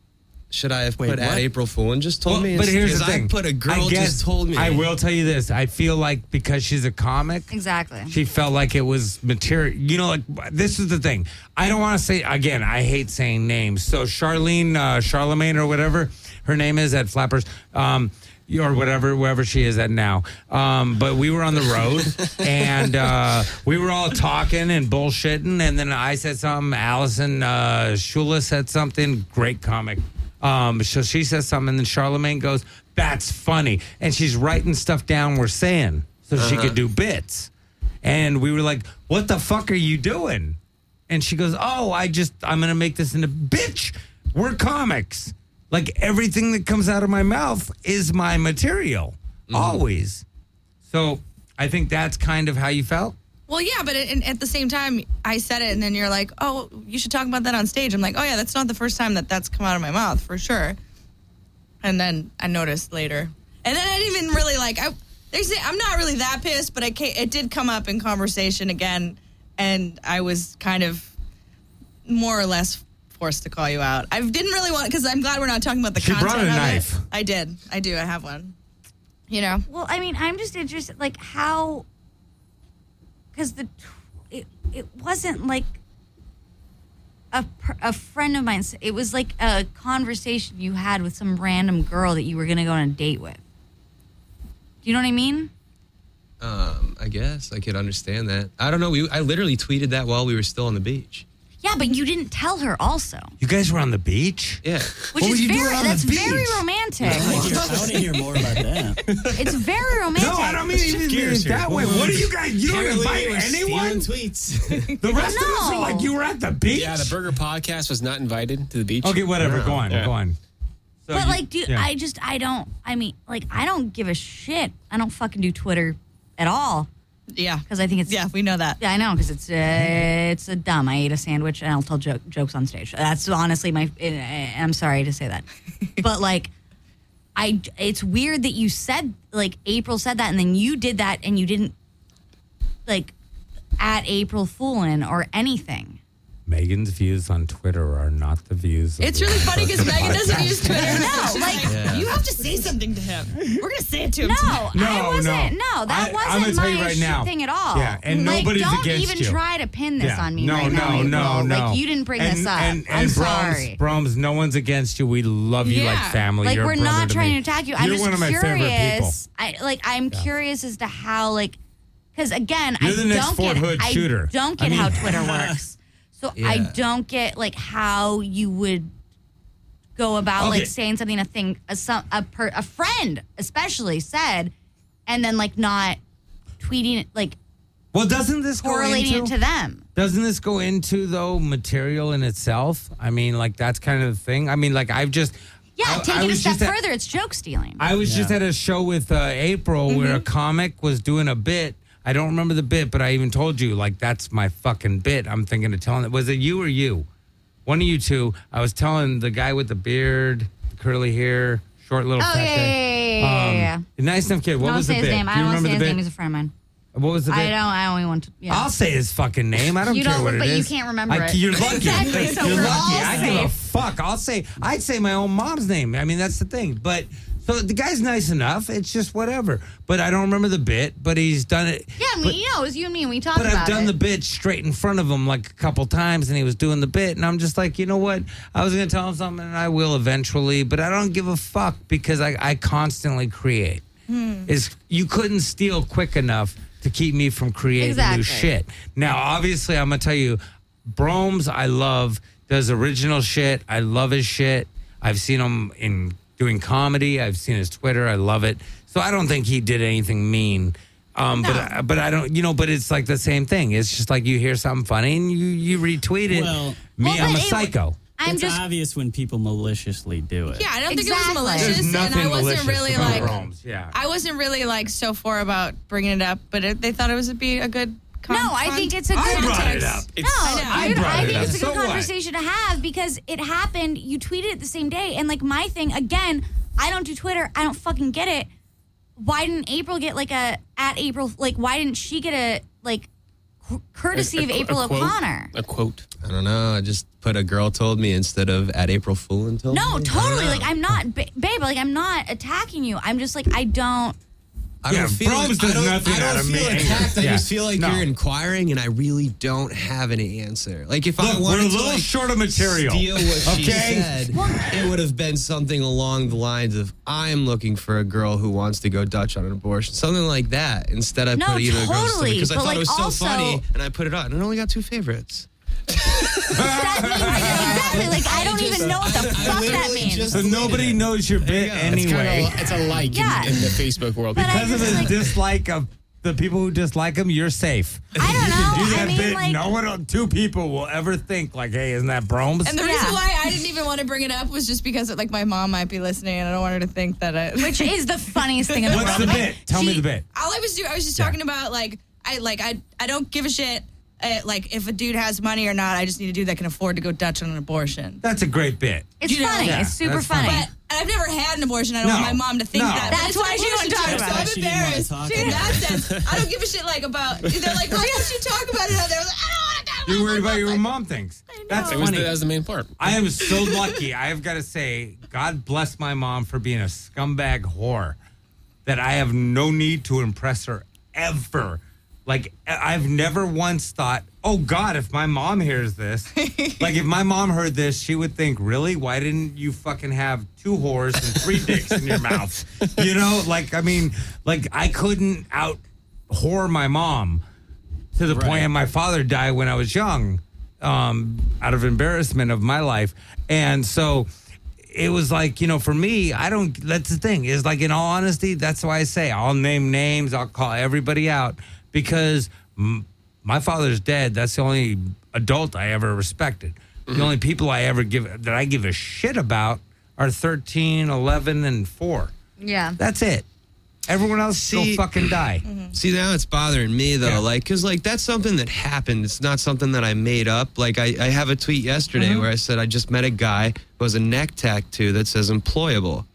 Should I have Wait, put what? at April Fool and just told me? But here's the Because thing. I put a I girl guess just told me. I will tell you this. I feel like because she's a comic, Exactly. she felt like it was material. You know, like this is the thing. I don't want to say again. I hate saying names. So Charlemagne or whatever her name is at Flappers, or whatever, wherever she is at now. But we were on the road and we were all talking and bullshitting. And then I said something. Allison Shula said something. Great comic. So she says something, and then Charlemagne goes, "That's funny," and she's writing stuff down we're saying so she could do bits. And we were like, "What the fuck are you doing?" And she goes, "Oh, I'm gonna make this into bitch. We're comics. Like everything that comes out of my mouth is my material, always." So I think that's kind of how you felt. Well, yeah, but at the same time, I said it, and then you're like, "Oh, you should talk about that on stage." I'm like, "Oh yeah, that's not the first time that's come out of my mouth for sure." And then I noticed later, and then I didn't even really like. I'm not really that pissed, but it did come up in conversation again, and I was kind of more or less forced to call you out. I didn't really want, because I'm glad we're not talking about the content brought a of knife. it. I did. I do. I have one. You know. Well, I mean, I'm just interested, like how, because it wasn't like a friend of mine. It was like a conversation you had with some random girl that you were going to go on a date with. Do you know what I mean? I guess I could understand that. I don't know. I literally tweeted that while we were still on the beach. Yeah, but you didn't tell her also, You guys were on the beach? Yeah. which What were is you doing very on the that's very beach? romantic. I want to hear more about that. It's very romantic. No, I don't mean even gears here. that way. What are you guys? You don't invite anyone? tweets. The rest of us No. are like, you were at the beach? Yeah, the Burger Podcast was not invited to the beach. Okay, whatever. Go on. Yeah. Go on. So But you- like, dude, yeah. I don't give a shit. I don't fucking do Twitter at all Yeah. because I think it's Yeah, we know that. Yeah, I know because it's a dumb. I ate a sandwich and I'll tell jokes on stage. That's honestly I'm sorry to say that, but like, it's weird that you said like April said that and then you did that and you didn't like at April Foolin' or anything. Megan's views on Twitter are not the views. Of It's the really funny because Burger Megan doesn't Podcast. use Twitter. No, She's like- you have to say something to him. We're gonna say it to him. No, too. I wasn't. No, that I'm wasn't gonna tell you my right shit now. thing at all. Yeah, and like, nobody's don't against even you. try to pin this on me no, right now. no. Like you didn't bring this up. And I'm Broms, sorry. Broms, no one's against you. We love you like Yeah. family. Like You're a we're brother not to trying me. to attack you. You're I'm just one of my favorite people. curious. I'm curious as to how like because again You're I the next don't Fort get Hood shooter. I don't get how Twitter works. So I Yeah. don't get like how you would go about Okay. like saying something a friend especially said and then like not tweeting it like Well, doesn't this go correlating into, it to them. Doesn't this go into though material in itself? I mean, like that's kind of the thing. I mean, like I've just Yeah, I take it a was step just at- further. It's joke stealing. I was just at a show with April where a comic was doing a bit. I don't remember the bit, but I even told you, like, that's my fucking bit. I'm thinking of telling it. Was it you or you? One of you two. I was telling the guy with the beard, the curly hair, short little Oh, fat yeah, guy. yeah. Nice enough kid. What Don't was say the his bit? name. Do I you don't want to remember say the his bit? name. He's a friend of mine. What was the bit? I only want to. Yeah. I'll say his fucking name. I don't You care don't, what it but you is. can't remember it. You're lucky. Exactly, so You're we're lucky. all I give a safe. fuck. I'd say my own mom's name. I mean, that's the thing. But so the guy's nice enough. It's just whatever. But I don't remember the bit. But he's done it. Yeah, I mean, it was you and me, and we talked But about I've done it. the bit straight in front of him like a couple times, and he was doing the bit, and I'm just like, you know what? I was going to tell him something, and I will eventually, but I don't give a fuck because I constantly create. You couldn't steal quick enough to keep me from creating Exactly. new shit. Now, obviously, I'm going to tell you, Bromes, I love, does original shit. I love his shit. I've seen him in doing comedy. I've seen his Twitter. I love it. So I don't think he did anything mean. But I don't, but it's like the same thing. It's just like you hear something funny and you retweet it. Well- I'm but a psycho. I'm It's just. obvious when people maliciously do it. Yeah, I don't think Exactly. it was There's malicious, and nothing I wasn't malicious really about like. Bromes. Yeah. I wasn't really like so far about bringing it up, but they thought it was be a good. No, I think it's a good. I brought it up. No, I dude, brought I it think up. it's a good So what? conversation to have because it happened. You tweeted it the same day, and like my thing again. I don't do Twitter. I don't fucking get it. Why didn't April get like a at April? Like, why didn't she get a like courtesy of April a quote? O'Connor. A quote. I don't know. I just put a girl told me instead of at April Fool and told No, me. totally. Like, I'm not, babe, like, I'm not attacking you. I'm just like, I don't. I Yeah, don't feel Brahms does nothing I out don't of feel me. attacked. I Yeah. just feel like No. you're inquiring, and I really don't have any answer. Like if I Look, we're wanted a to little like, short of material. steal what she Okay? said, it would have been something along the lines of "I'm looking for a girl who wants to go Dutch on an abortion," something like that. Instead, I No, put totally, because I but, thought like, it was so also- funny, and I put it on, and I only got 2 favorites. Exactly. Like, I don't even know what the fuck that means. So nobody knows your bit anyway. It's a like Yeah. in the Facebook world. But I Because of just, his like, dislike of the people who dislike him, you're safe. I don't know. Do that I mean, bit. like, No one, 2 people will ever think like, "Hey, isn't that Bromes?" And the reason why I didn't even want to bring it up was just because like my mom might be listening, and I don't want her to think that I. which is the funniest thing in the What's world. the bit? Tell me the bit. All I was just talking about like I don't give a shit. Like if a dude has money or not, I just need a dude that can afford to go Dutch on an abortion. That's a great bit. It's You know, funny. yeah, it's super that's funny. funny. But I've never had an abortion. I don't No. want my mom to think No. that. That's why she wouldn't talk about it. So She I'm didn't wanna embarrassed. talk In about that sense, I don't give a shit like about. They're like, why don't you talk about it out there? I was like, I don't want to talk about You're it. worried about your mom thinks. That's That was funny. the main part. I am so lucky. I have got to say, God bless my mom for being a scumbag whore that I have no need to impress her ever. Like, I've never once thought, oh, God, if my mom hears this, like, if my mom heard this, she would think, really? Why didn't you fucking have 2 whores and 3 dicks in your mouth? You know, like, I mean, like, I couldn't out whore my mom to the point, and my father died when I was young, out of embarrassment of my life. And so it was like, you know, for me, that's the thing, is like, in all honesty, that's why I say I'll name names, I'll call everybody out, because my father's dead. That's the only adult I ever respected. The only people I give a shit about are 13, 11, and 4. Yeah. That's it. Everyone else go fucking die. See, now it's bothering me though, Yeah. like, cause like that's something that happened. It's not something that I made up. Like I have a tweet yesterday where I said I just met a guy who has a neck tattoo that says employable.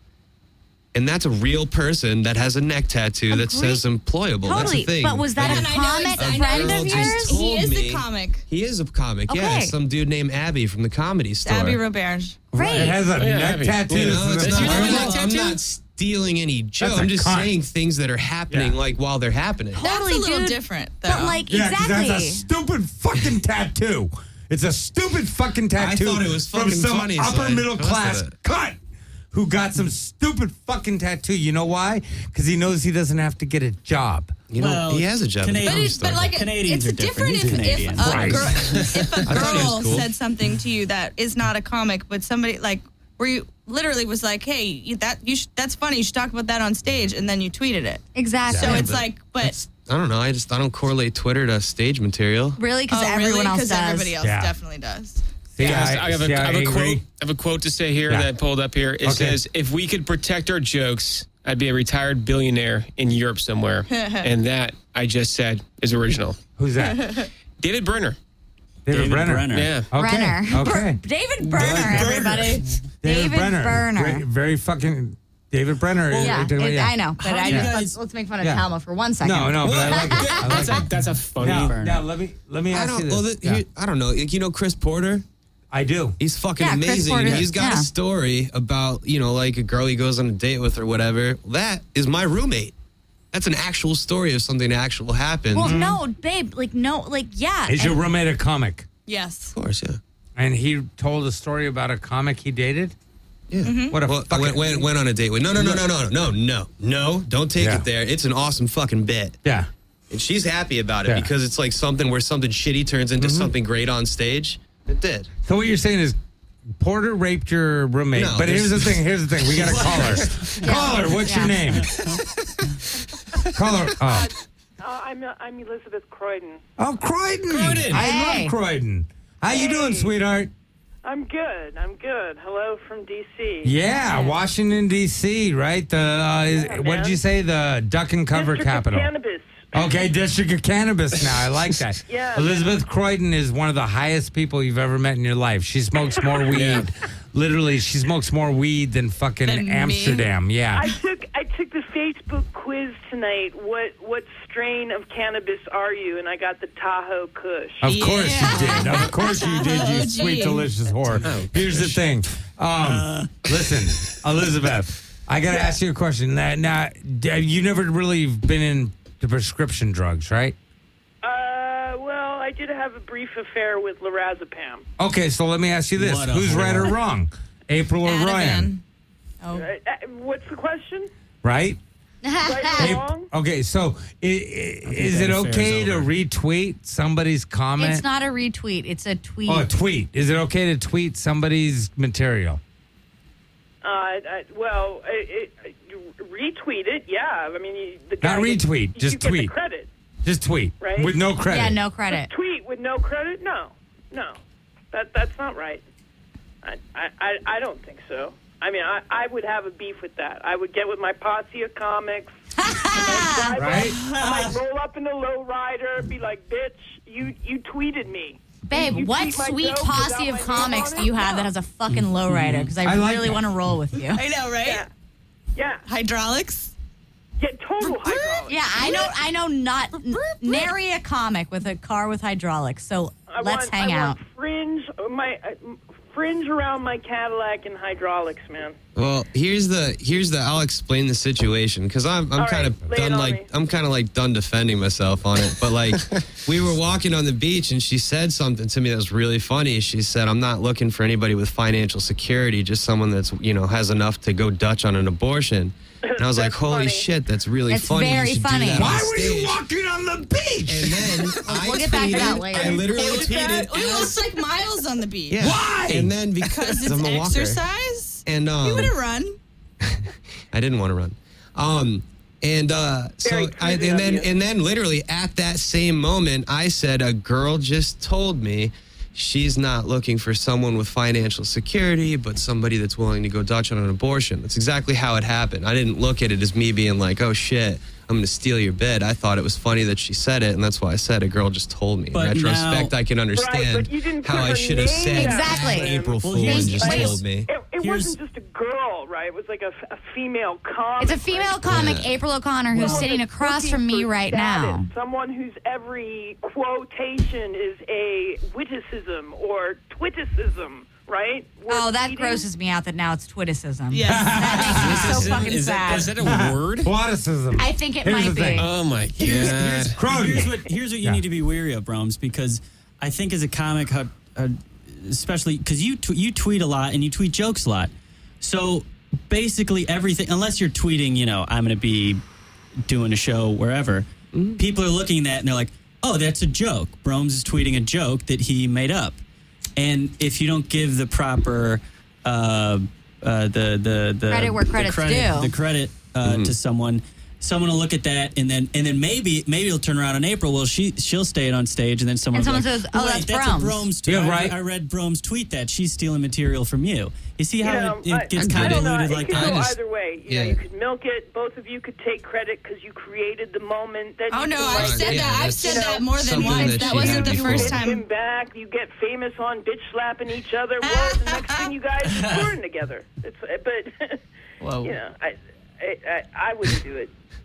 And that's a real person that has a neck tattoo that says employable. That's Totally. the thing. But was that And a I know comic exactly- friend girl of just yours? told He is me- the comic. He is a comic, yeah. Okay. Some dude named Abby from the Comedy Store. Abby Roberge. Great. It has a yeah, neck Abby. tattoo. You know, it's Does not, he have a neck I'm tattoo? not stealing any joke. That's a I'm just cunt. saying things that are happening Yeah. like while they're happening. That's Totally, a little dude. different, though. But like, Yeah, 'cause exactly. that's a stupid fucking tattoo. It's a stupid fucking tattoo. thought it was from fucking some funny, so upper I middle class posted it. cunt who got some stupid fucking tattoo. You know why? Because he knows he doesn't have to get a job. You know, Well, he has a job. Canadian- at the But, Comedy but like Canadians it's are different. different He's if Canadian. a Right. girl, if a thought he was girl cool. said something to you that is not a comic, but somebody like where you literally was like, "Hey, that's funny. You should talk about that on stage," and then you tweeted it. Exactly. So it's but like, but I don't know. I don't correlate Twitter to stage material. really, because oh, everyone really? else Because does. everybody else Yeah. definitely does. See, Guys, I have a quote. I have a quote to say here Yeah. that pulled up here. It Okay. says, "If we could protect our jokes, I'd be a retired billionaire in Europe somewhere." And that I just said is original. Who's that? David Brenner. David Brenner. Yeah. Okay. Brenner. Okay. David Brenner, everybody. David Brenner. Very fucking David Brenner. Yeah, I know, but How do you guys- let's make fun of Yeah. Talma for 1 second. No, but I like it. I like it. That's a funny. Now let me I ask don't. you Well, this. Yeah. I don't know. Like, you know, Chris Porter. I do. He's fucking Yeah, Chris amazing. Porter, He's got yeah. a story about, you know, like a girl he goes on a date with or whatever. That is my roommate. That's an actual story of something that actually happened. Well, of no, babe. Like, no, like, yeah. Is your and- roommate a comic? Yes. course, yeah. And he told a story about a comic he dated? Yeah. What a Well, fucking... went on a date with. No. Don't take Yeah. it there. It's an awesome fucking bit. Yeah. And she's happy about it Yeah. because it's like something where something shitty turns into something great on stage. It did. So what you're saying is Porter raped your roommate. No, but here's the there's- thing. We got a caller. Caller, what's your Yeah. name? Caller. Oh. I'm Elizabeth Croydon. Oh, Croydon. Croydon. I Hey. love Croydon. How you doing, sweetheart? I'm good. Hello from D.C. Yeah, Washington, D.C., right? What man. did you say? The duck and cover District of capital. Cannabis. Okay, District of Cannabis now. I like that. Yeah. Elizabeth Croydon is one of the highest people you've ever met in your life. She smokes more weed. Literally, she smokes more weed than fucking Than me? Amsterdam. Yeah. I took the Facebook quiz tonight. What strain of cannabis are you? And I got the Tahoe Kush. Of course you did. Of course you did, you Oh, sweet, gee. delicious whore. Here's the thing. Listen, Elizabeth, I got to ask you a question. Now, you never really been into prescription drugs, right? Well, I did have a brief affair with lorazepam. Okay, so let me ask you this. What a Who's right or whore. wrong? April or Ryan? Ativan. Oh. What's the question? Right? Right or wrong? Okay, so is it that affair's okay to over. retweet somebody's comment? It's not a retweet. It's a tweet. Oh, a tweet. Is it okay to tweet somebody's material? Retweet it. Yeah, I mean, the guy Not retweet, you just get tweet. The credit. Just tweet. Right? With no credit. Yeah, no credit. Tweet with no credit? No, that's not right. I don't think so. I mean, I would have a beef with that. I would get with my posse of comics. Right? I might roll up in a lowrider, be like, "Bitch, you tweeted me." Babe, You what tweet my sweet joke posse without of my name comics on do it? you have that has a fucking lowrider? Because I like really that. want to roll with you. I know, right? Yeah, Hydraulics. total hydraulics. Yeah, I know. Not nary a comic with a car with hydraulics. So let's hang out. Want fringe around my Cadillac and hydraulics, man. Well, here's the I'll explain the situation because I'm kind of lay it done on me. I'm kind of like done defending myself on it. But like we were walking on the beach and she said something to me that was really funny. She said, "I'm not looking for anybody with financial security, just someone that's has enough to go Dutch on an abortion." And I was like, That's "Holy funny. shit, that's really It's funny." You very should do funny. that on Why were you stage." walking on the beach? And then We'll get back to that later. I literally What was that? tweeted. It was like miles on the beach. Yeah. Why? And then because It's I'm a walker. exercise. And You would have run. I didn't want to run. So Very I, crazy of you. and then literally at that same moment, I said, "A girl just told me she's not looking for someone with financial security, but somebody that's willing to go Dutch on an abortion." That's exactly how it happened. I didn't look at it as me being like, "Oh shit, I'm going to steal your bed." I thought it was funny that she said it, and that's why I said, "A girl just told me." But In retrospect, now- I can understand but you didn't how put I her should have name said, down. Exactly. "April Well, Fool," and here's- just wait. told me. It Here's- wasn't just a girl, right? It was like a female comic. It's a female comic, April O'Connor, who's Someone sitting that's across looking from me for right status. now. Someone whose every quotation is a witticism or twitticism, right? We're Oh, that tweeting- grosses me out that now it's twitticism. Yes. That makes me so fucking Is sad. that a word? Platicism. I think it Here's might the be. thing. Oh my god. Crony. Here's what you Yeah. need to be wary of, Bromes, because I think as a comic, especially because you tweet a lot and you tweet jokes a lot. So basically everything, unless you're tweeting, I'm going to be doing a show wherever, people are looking at that and they're like, "Oh, that's a joke. Bromes is tweeting a joke that he made up." And if you don't give the proper the Credit where credit's due. the credit to someone will look at that and then maybe it'll turn around on April. Well, she'll stay it on stage and then someone And will be someone like, says, "Oh, "Wait, that's a Bromes." Bromes tweet. Yeah, right. I read Bromes tweet that. She's stealing material from you." You see how it gets I don't know. convoluted It like could that? go either way. Yeah. You could milk it. Both of you could take credit because you created the moment. Then Oh you no, could, I've like, said Yeah, that. I've that's said that more than something once. that That she wasn't had the first before. him time. back. You get famous on bitch slapping each other. Well, the next thing you guys are touring together. But Whoa. I wouldn't do it.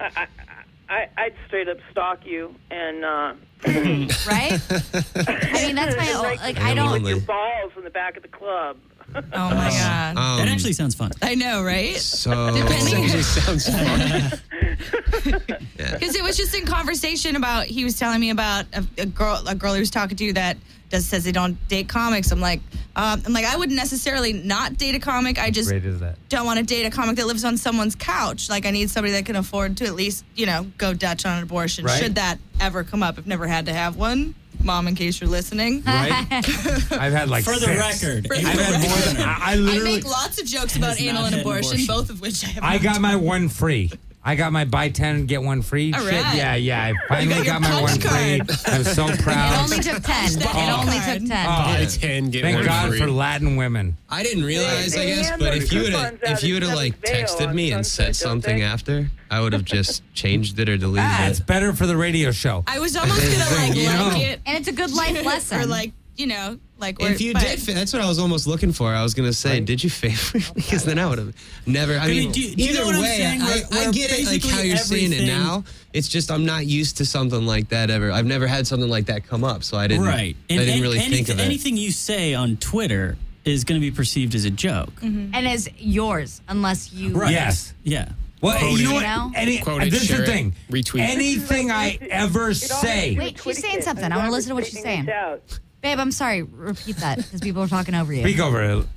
I'd straight up stalk you and Right? I mean, that's my like, like. I I don't- don't. with your balls in the back of the club. Oh my god. That actually sounds fun. I know, right? So Depending- Actually sounds fun. Because it was just in conversation about, he was telling me about a girl he was talking to that says they don't date comics. I'm like, I wouldn't necessarily not date a comic. I just Great is that? don't want to date a comic that lives on someone's couch. Like, I need somebody that can afford to at least, go Dutch on an abortion. Right. Should that ever come up? I've never had to have one. Mom, in case you're listening. Right? I've had like For the 6. record, For the I've had more than I I literally. make lots of jokes about Has anal not and had an abortion, abortion. both of which I have. I not got done. my one free. I got my buy 10 get one free All shit. right. Yeah. I finally got your got my one punch free. card. I'm so It proud. only took 10. It Oh. only took 10. Buy 10, get Thank one God free. for Latin women. I didn't realize, I They guess, hand but those if you would coupons have out at like Sunset Vale texted on me and Sunset, said don't something they? after, I would have just changed it or deleted It's it. better for the radio show. I was almost gonna like You know. it And it's a good life lesson. or like Like, If you did, that's what I was almost looking for. I was going to say, did you favor me? Because then I would have never. I mean, do you either know what I'm way, saying? I Where get it, like how you're seeing it everything- now. It's just I'm not used to something like that ever. I've never had something like that come up, so I didn't. Right. I didn't really think of it. Anything you say on Twitter is going to be perceived as a joke. And as yours, unless you. Right. Yes. Yeah. Well, Quote you know it. what? Quote it, This is share the it, thing. retweet it. Anything I ever say. Wait, she's saying something. I want to listen to what she's saying. Babe, I'm sorry. Repeat that because people are talking over you. Speak over it.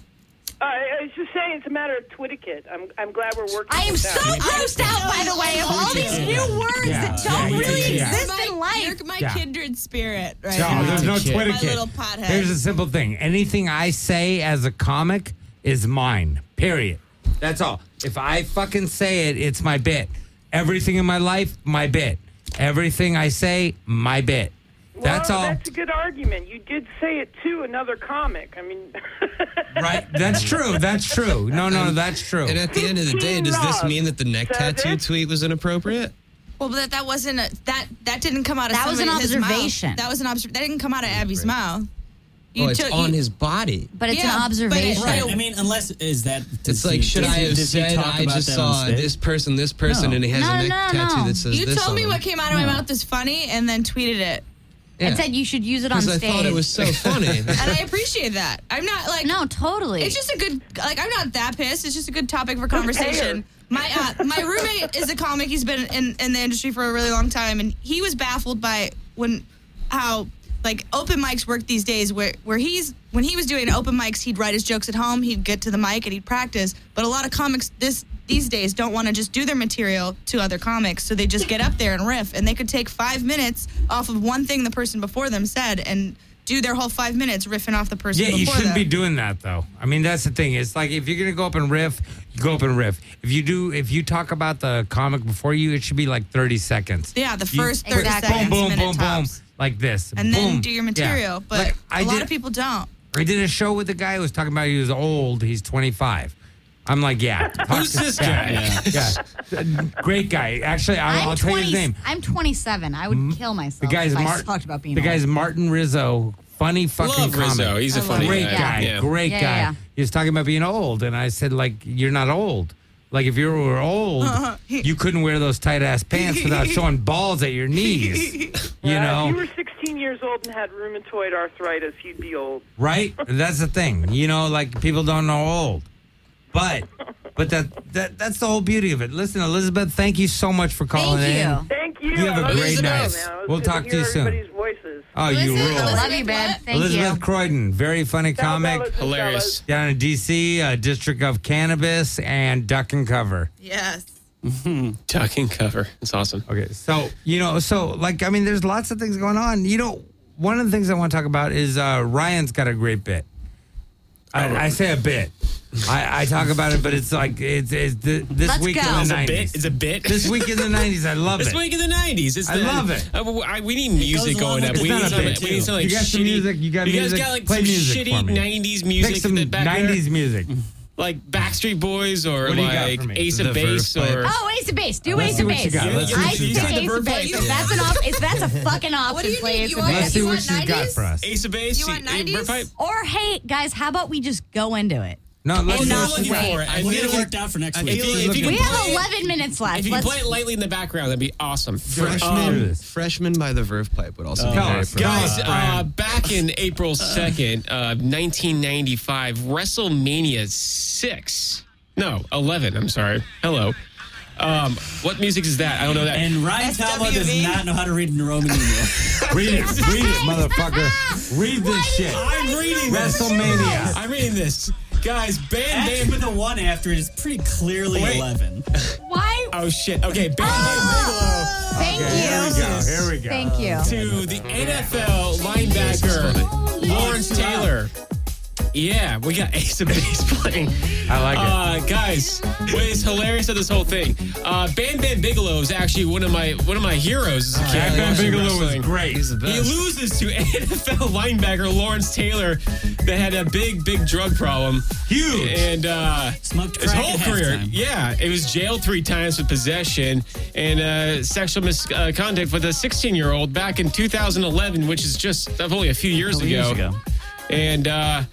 I was just saying it's a matter of Twitticket. I'm glad we're working. I am this so out. grossed out, by the way, of all these new words Yeah, that don't yeah, really yeah. exist You're in my, life. you're my Yeah. kindred spirit right No, now. there's no Kid. Twitter My kid. little pothead. Here's a simple thing. Anything I say as a comic is mine. Period. That's all. If I fucking say it, it's my bit. Everything in my life, my bit. Everything I say, my bit. That's well, all. That's a good argument. You did say it to another comic. I mean, Right? That's true. That's true. No, that's true. And at the end of the day, does this mean that the neck Said tattoo it? tweet was inappropriate? Well, but that wasn't that didn't come out of That was an his mouth. observation. That was an observation. That didn't come out of Abby's mouth. Oh, it's on his body. But it's Yeah, an but observation. Right. I mean, unless is that. It's like, should I have does he said talk I about just that on saw stage? this person, No. and he has No, a neck no, tattoo no. that says You this told on me him. what came out of my mouth is funny, and then tweeted it. And said you should use it on Because I stage. thought it was so funny. And I appreciate that. I'm not like No, totally. It's just a good like I'm not that pissed. It's just a good topic for conversation. My roommate is a comic. He's been in the industry for a really long time, and he was baffled by how like open mics work these days. Where when he was doing open mics, he'd write his jokes at home. He'd get to the mic and he'd practice. But a lot of comics these days don't want to just do their material to other comics, so they just get up there and riff, and they could take 5 minutes off of one thing the person before them said and do their whole 5 minutes riffing off the person Yeah, before you shouldn't them. be doing that though. I mean, that's the thing. It's like if you're gonna go up and riff, you go up and riff. If you talk about the comic before you, it should be like 30 seconds. Yeah, the first 30 Exactly. seconds, Boom, boom, minute boom, tops. boom, like this, And boom. then do your material. Yeah. But Like, a lot of people don't. I did a show with a guy who was talking about he was old. He's 25. I'm like, yeah. Who's this guy? Yeah. Great guy. Actually, I'll tell you his name. I'm 27. I would kill myself The guy's if I Martin. talked about being The old. guy's Martin Rizzo. Funny fucking Love comic. Rizzo. He's a I love funny Great him. guy. Yeah. Great Yeah, guy. yeah. He was talking about being old, and I said, like, you're not old. Like, if you were old, you couldn't wear those tight ass pants without showing balls at your knees. You If you know, were 16 years old and had rheumatoid arthritis, you'd be old. right? That's the thing. You know, like people don't know old, but that's the whole beauty of it. Listen, Elizabeth, thank you so much for calling Thank in. you. Thank you. You have a I was great good night. to know, man. It was We'll good talk to you soon. Everybody's voices. Oh, you Elizabeth, rule. Elizabeth, Love you, babe. what? Thank Elizabeth you. Croydon, very funny comic. Fellas and Hilarious. fellas. Down in D.C., District of Cannabis and Duck and Cover. Yes. Ducking cover. It's awesome. Okay, so like I mean, there's lots of things going on. You know, one of the things I want to talk about is Ryan's got a great bit. I say a bit. I talk about it, but it's like it's this Let's week go. in It's the a 90s. bit. It's a bit. This week in the 90s, I love This it. week in the 90s. It's I love it. We need music goes along going up. with We the need It's some, not a bit, we need some like You got some shitty music? You got guys music? got like Play some music shitty for me. 90s music Pick some in the back 90s there? music. Like Backstreet Boys or What do you got like for me? Ace The of Base Verve or... Oh, Ace of Base. Do Let's Ace see of what you Base. got. Let's see I what you say got. Ace of Base. If that's a fucking option, What do you play need? Ace You of want- Let's Base. see you what want she's got 90s? for us. Ace of Base. You want 90s? Verve Pipe? Or hey, guys, how about we just go into it? No, let's And see not what she's wait. got. for it. I We'll feel get it like- worked out for next I week. feel if you We can have play it- 11 minutes left. If you Let's can play it lightly in the background, that'd be awesome. Freshman by the Verve Pipe would also be Tell very us, appropriate. Guys, Brian. back in April 2nd, 1995, WrestleMania 6. No, 11, I'm sorry. Hello. What music is that? I don't know that. And Ryan Talbot does SWV. not know how to read a Roman numeral. Read it, motherfucker. Read this shit. I'm reading this. WrestleMania. I'm reading this. Guys, Bam X Bam. with a 1 after it is pretty clearly Wait. 11. why? Oh, shit. Okay, Bam Bam Thank Okay, here we you. go. Here we go. Thank you. Bigelow to the NFL linebacker, Lawrence Taylor. Yeah, we got Ace of Base playing. I like it. Guys, what is hilarious of this whole thing? Bam Bam Bigelow is actually one of my heroes as a kid. Bam Bam watching Bigelow was wrestling. great. He's the He best. loses to NFL linebacker Lawrence Taylor that had a big drug problem. Huge. And Smoked his crack whole at career, halftime. yeah, it was jailed 3 times for possession and sexual misconduct with a 16-year-old back in 2011, which is just only a few years Couple ago. years ago. And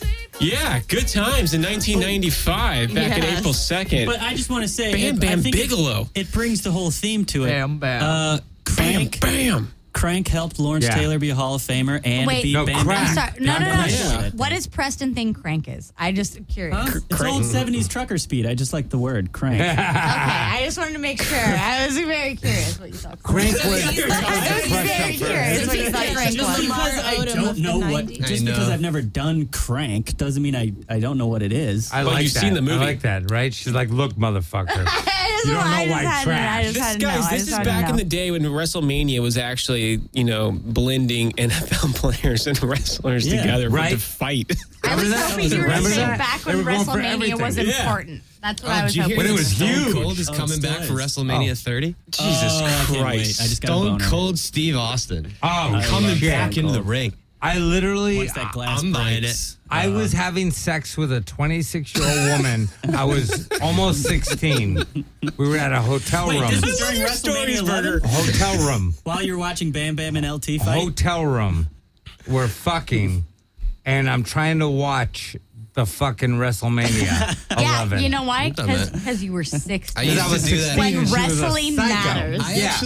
yeah, good times in 1995, back in April 2nd. But I just want to say, Bam Bam I think Bigelow. It brings the whole theme to it. Bam, bam. Crank, Bam. Crank helped Lawrence Taylor be a Hall of Famer and Wait, be no, Bam Crank. I'm Bam. sorry. No. Yeah. What does Preston think crank is? I just curious. Huh? It's old 70s trucker speed. I just like the word crank. Okay, I just wanted to make sure. I was very curious what you thought. Crank was. I was very curious what you thought crank Just was. because I Odom don't of the know what, 90s. just because I've never done crank doesn't mean I don't know what it is. I Well, like you've that. seen the movie. I like that, right? She's like, look, motherfucker. You don't know white trash. This is back in the day when WrestleMania was actually, blending NFL players and wrestlers Yeah, together right. to fight. I was hoping you were Remember saying that? back They when were going for WrestleMania was everything. important. That's what I was Did you hoping. hear When it that was Stone huge. Cold is Oh, coming still back for is. WrestleMania 30? Jesus I can't wait. Christ. I just got a Stone boner. Cold Steve Austin. Oh, coming shit. back into the ring. I literally, Once that glass I'm buying breaks. I was having sex with a 26-year-old woman. I was almost 16. We were at a hotel Wait, room. this was during WrestleMania 11? Hotel room. While you're watching Bam Bam and LT fight? Hotel room. We're fucking, and I'm trying to watch the fucking WrestleMania 11. Yeah, you know why? done that. Because you were 16. I used I was to do that. 16 When and she was a wrestling psycho. matters.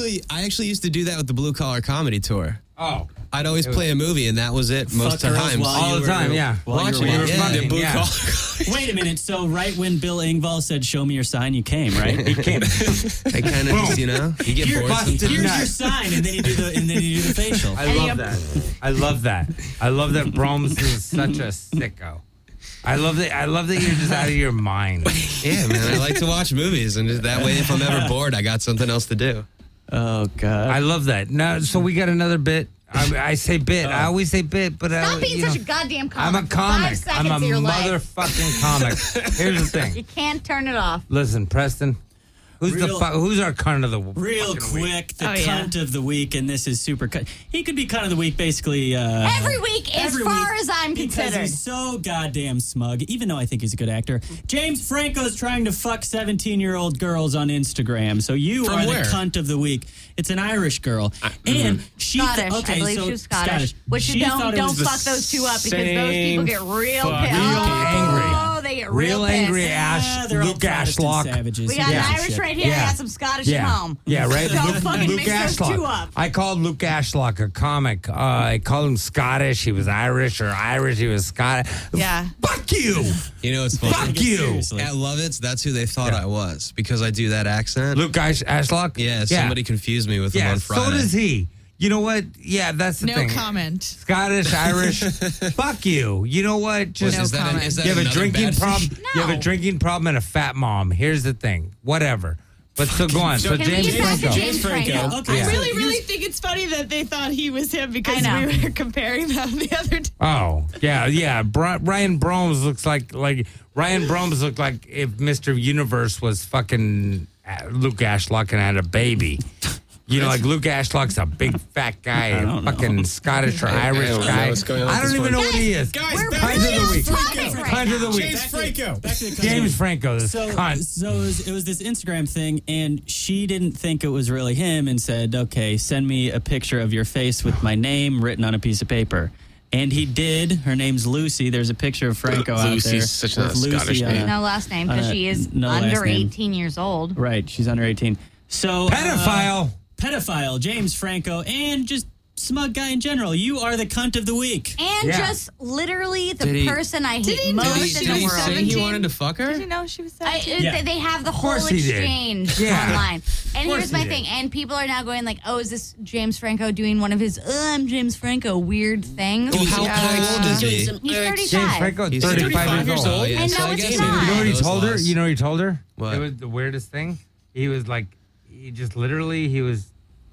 I actually used to do that with the Blue Collar Comedy Tour. Oh, I'd always play a movie, and that was it most Fuck girls times. while all you the time, were- yeah. while you were Watching it. watching. Yeah, Fucking, the Blue yeah. Collar. Wait a minute. So right when Bill Engvall said, "Show me your sign," you came, right? He came. They kind of just, you get Here, bored busted sometimes. Here's nut. your sign, and then you do the facial. I love that. I love that. I love that Broms is such a sicko. I love that you're just out of your mind. Yeah, man, I like to watch movies, and just that way, if I'm ever bored, I got something else to do. Oh God. I love that. Now, so we got another bit. I say bit. I always say bit, but Stop being such a goddamn I'm comic. a comic. For 5 I'm seconds a of your life. motherfucking comic. Here's the thing. You can't turn it off. Listen, Preston. Who's our cunt of the Real fucking week? quick, the Oh, yeah. cunt of the week, and this is super cut. He could be cunt of the week basically Every week, as every far week, as I'm because considered. he's so goddamn smug, even though I think he's a good actor. James Franco's trying to fuck 17-year-old girls on Instagram. So you From are where? the cunt of the week. It's an Irish girl. And she Scottish. okay, I believe so she was Scottish. Which She you thought it don't was the fuck those two up because those people get real fucking pissed. angry. Oh, they get Real pissed. angry Ah, Ash, they're all Luke Protestant Ashlock. savages. We Who got gives a an Irish shit? right here. Yeah. I got some Scottish at home. Yeah, right. Don't fucking mix those two Ashlock. up. I called Luke Ashlock a comic. I called him Scottish. He was Irish, or Irish. He was Scottish. Yeah. Fuck you. You know, it's funny. Fuck you. Seriously. At Lovitz, that's who they thought Yeah. I was because I do that accent. Luke Ashlock? Yeah, somebody confused me with him Yeah, on Friday. so does he. You know what? Yeah, that's the No thing. comment. Scottish, Irish. Fuck you. You know what? Just No Is that, comment. is that you have a another drinking bad problem. thing? You have a No. drinking problem and a fat mom. Here's the thing. Whatever. But still go on. So Can we James get back to Franco. James Franco? Okay, Yeah. I really think it's funny that they thought he was him because I know. we were comparing them the other day. Oh yeah. Ryan Bromes looks like Ryan Bromes looked like if Mr. Universe was fucking Luke Ashlock and had a baby. You know, like Luke Ashlock's a big fat guy, don't know. fucking Scottish or Irish don't know guy. what's going on I at don't this even know point. what he is. Guys, We're back Cunt really of the on week. topic right Cunt of the now. week. Back to the James Franco, this So cunt. it was this Instagram thing, and she didn't think it was really him and said, okay, send me a picture of your face with my name written on a piece of paper. And he did. Her name's Lucy. There's a picture of Franco out there. Lucy's such a with Lucy Scottish on name. a- No last name because she is no last under name. 18 years old. Right, she's under 18. So pedophile, James Franco, and just smug guy in general. You are the cunt of the week. And Yeah. just literally the Did he- person I Did he hate know most she in the was world. say he wanted to fuck her? Did you know she was I, 17? Yeah. They have the whole course he did. exchange Yeah. online. And course here's my he did. thing. And people are now going like, oh, is this James Franco doing one of his, I'm James Franco, weird things? Well, how old is he? He's 35. James Franco, He's 35 years old. Yeah, And so no, I it's guess not. maybe You know what he those told her? laws. You know what he told her? What? It was the weirdest thing. He was like, he just literally, he was.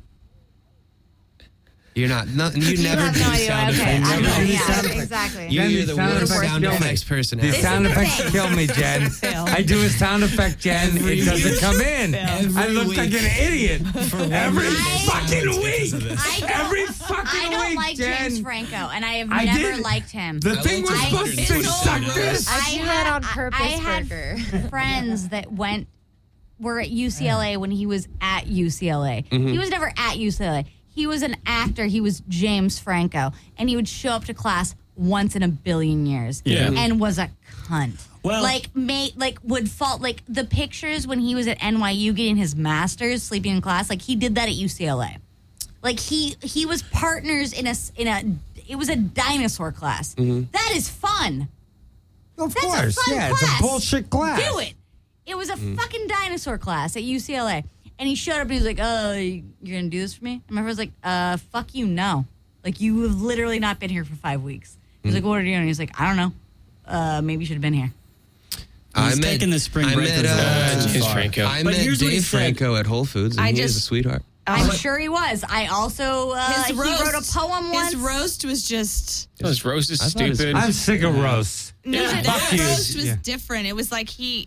You never You do have no idea. sound Okay, effects. I know. Never do Yeah, sound effects. exactly. You're Then the the sound worst effects sound kill me. effects person The ever. sound is the effects thing. kill me, Jen. I do a sound effect, Jen. It doesn't come in. I look week. like an idiot every fucking week. Every I fucking don't week, like Jen. James Franco, and I have I never did. liked him. The thing was like supposed to James suck Franco. this. I do that on purpose, I had Burger. friends that were at UCLA when he was at UCLA. He was never at UCLA. He was an actor. He was James Franco, and he would show up to class once in a billion years. Yeah. And was a cunt. Well- would fault the pictures when he was at NYU getting his master's, sleeping in class. Like he did that at UCLA. Like he was partners in a it was a dinosaur class. That is fun. Of That's course. a fun Yeah, class. it's a bullshit class. Do it. It was a fucking dinosaur class at UCLA. And he showed up and he was like, "Oh, you're going to do this for me?" And my friend was like, fuck you, no. Like, you have literally not been here for 5 weeks. He's like, "What are you doing?" He's like, "I don't know. Maybe you should have been here." He's taking the spring break. James Franco. I But met here's what he Dave said. Franco at Whole Foods, and I he is a just- sweethart. I'm sure he was. I also, he wrote a poem once. His roast was just. His roast is I thought his- stupid. I'm sick of roasts. No, Yeah. that Fuck you. roast was Yeah. different. It was like he's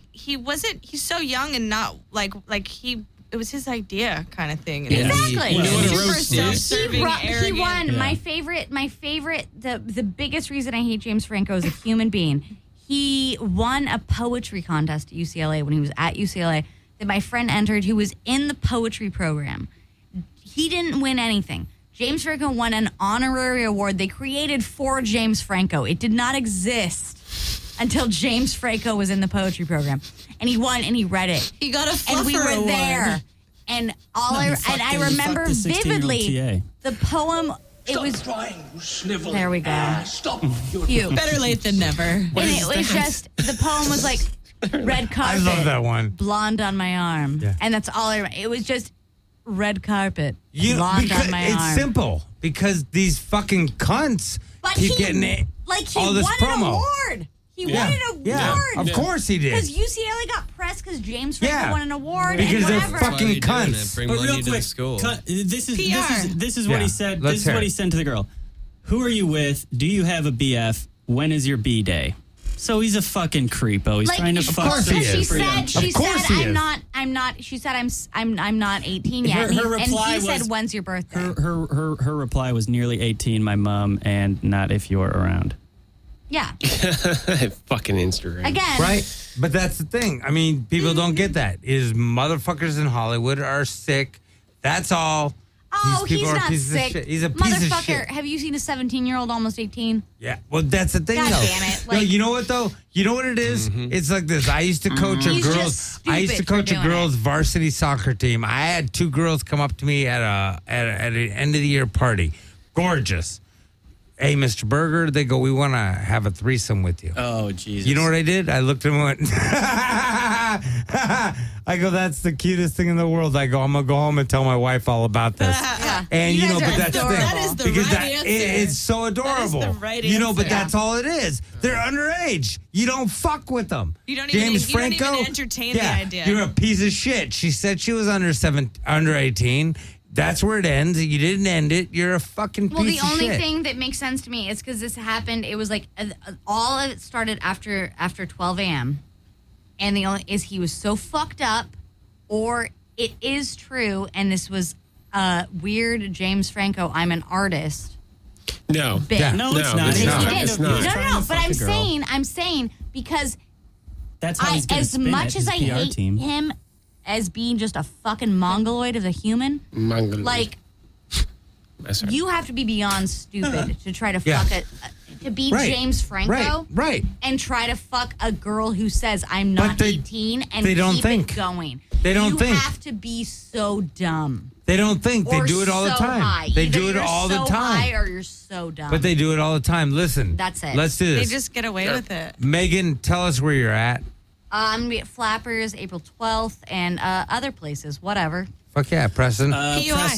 so young and not like it was his idea kind of thing. And Exactly. You know what a super roast is? self-serving, He arrogant. won. Yeah. My favorite, the biggest reason I hate James Franco as a human being. He won a poetry contest at UCLA when he was at UCLA that my friend entered who was in the poetry program. He didn't win anything. James Franco won an honorary award they created for James Franco. It did not exist until James Franco was in the poetry program. And he won and he read it. He got a fluffer And we were award. there. And I remember Fuck the 16-year-old vividly TA. the poem. It was there. We go. You. Better late than never. And it was just the poem was like red I carpet. love that one. Blonde on my arm, Yeah. and that's all I remember. It was just red carpet. You, blonde because on my it's arm. simple. Because these fucking cunts But keep he, getting it. like he all this won promo. an award. He won an award. Yeah, of course he did. Because UCLA got press because James Franco Yeah. won an award Because and they're whatever. fucking Why are they doing cunts. it? Bring But money real to the quick, school. this is PR. what Yeah, he said. let's This is hear what it. he sent to the girl. Who are you with? Do you have a BF? When is your B day? So he's a fucking creepo. He's trying to fuck course he some is. She free young said, chick. she Of course said, he is. I'm not. She said, I'm not 18 yet. Her and he reply said, was- when's your birthday? Her reply was nearly 18, my mom, and not if you're around. Yeah. Fucking Instagram. Again. Right? But that's the thing. I mean, people don't get that. Is motherfuckers in Hollywood are sick. That's all. Oh, These people he's are not pieces of sick. shit. He's a piece of Motherfucker, shit. have you seen a 17-year-old almost 18? Yeah. Well, that's the thing, God though. damn it. No, Like- you know what, though? You know what it is? It's like this. I used to coach a He's girls. just I used to stupid for coach a doing girls it. varsity soccer team. I had two girls come up to me at an end of the year party. Gorgeous. Hey, Mr. Berger, they go, we want to have a threesome with you. Oh, Jesus. You know what I did? I looked at him and went, I go, that's the cutest thing in the world. I go, I'm going to go home and tell my wife all about this. Yeah. And, You you know, guys but are that's the thing. adorable. That is the because right answer. it's so adorable. the right You know, but answer. that's all it is. They're underage. You don't fuck with them. You don't even- James you don't Franco, even entertain the yeah, idea. You're a piece of shit. She said she was under 18. That's where it ends. You didn't end it. You're a fucking Well, piece the of only shit. thing that makes sense to me is because this happened. It was like all of it started after 12 a.m. And the only is he was so fucked up, or it is true. And this was weird. James Franco, I'm an artist. No. Bit. Yeah. No, it's No, not. it's He's not. trying It to- is. It's not. he's No, trying no, to but fuck I'm a girl. saying because That's how he's going to as spin much it, as his I PR hate team. him as being just a fucking mongoloid of a human, Mongoloid. like That's right. you have to be beyond stupid to try to Yeah. fuck it. To be Right. James Franco, Right. and try to fuck a girl who says I'm not But they- 18 and they don't keep think. it going. They don't you think. have to be so dumb. They don't think. They Or do it all the so time. high. They Either do it you're all so the time. high or you're so dumb. But they do it all the time. Listen. That's it. Let's do They this. just get away with it. Megan, tell us where you're at. I'm gonna be at Flappers April 12th and other places, whatever. Fuck yeah, Preston. PUI.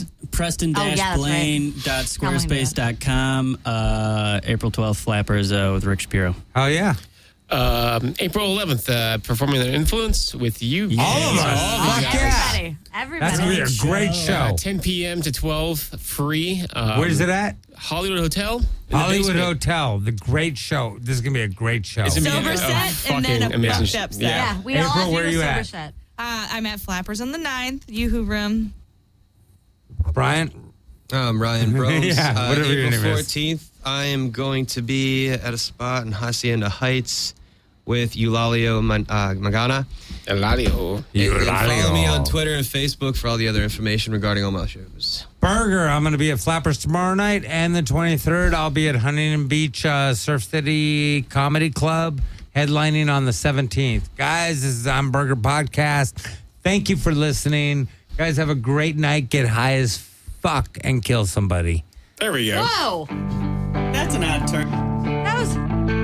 Preston-Blaine.squarespace.com. April 12th, Flappers with Rick Shapiro. Oh, yeah. April 11th, performing their influence with you. All of us. Oh, Fuck yeah. Everybody. That's going to be a great show. 10 p.m. to 12, free. Where's it at? Hollywood Hotel. in the Hollywood basement. Hotel. The great show. This is going to be a great show. It's gonna be Sober a set and then a fucking amazing fucked up set. Yeah. Yeah, we all April, have to where do a you sober at? set. I'm at Flappers on the 9th, Yoo-Hoo Room. Brian? Ryan Rose. Yeah, whatever your April name is. 14th, I am going to be at a spot in Hacienda Heights with Eulalio Magana. Eladio. And follow me on Twitter and Facebook for all the other information regarding all my shows. Burger, I'm going to be at Flappers tomorrow night, and the 23rd, I'll be at Huntington Beach Surf City Comedy Club, headlining on the 17th. Guys, this is I'm Burger Podcast. Thank you for listening. Guys, have a great night. Get high as fuck and kill somebody. There we go. Whoa. That's an odd turn. That was...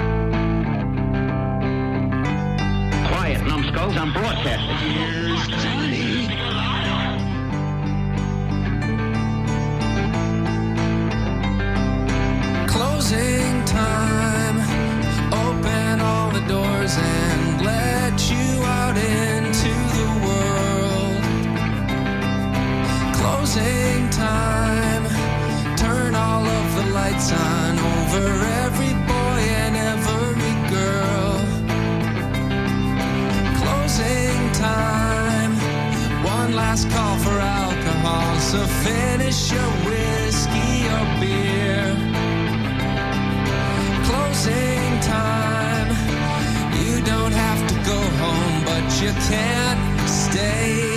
Quiet, numbskulls, I'm broadcasting. Here's Johnny. Closing time. Open all the doors and let you out into the world. Closing time. Turn all of the lights on over every boy and every girl. Closing time. One last call for alcohol, so finish your whiskey or beer. Closing time. You don't have to go home, but you can't stay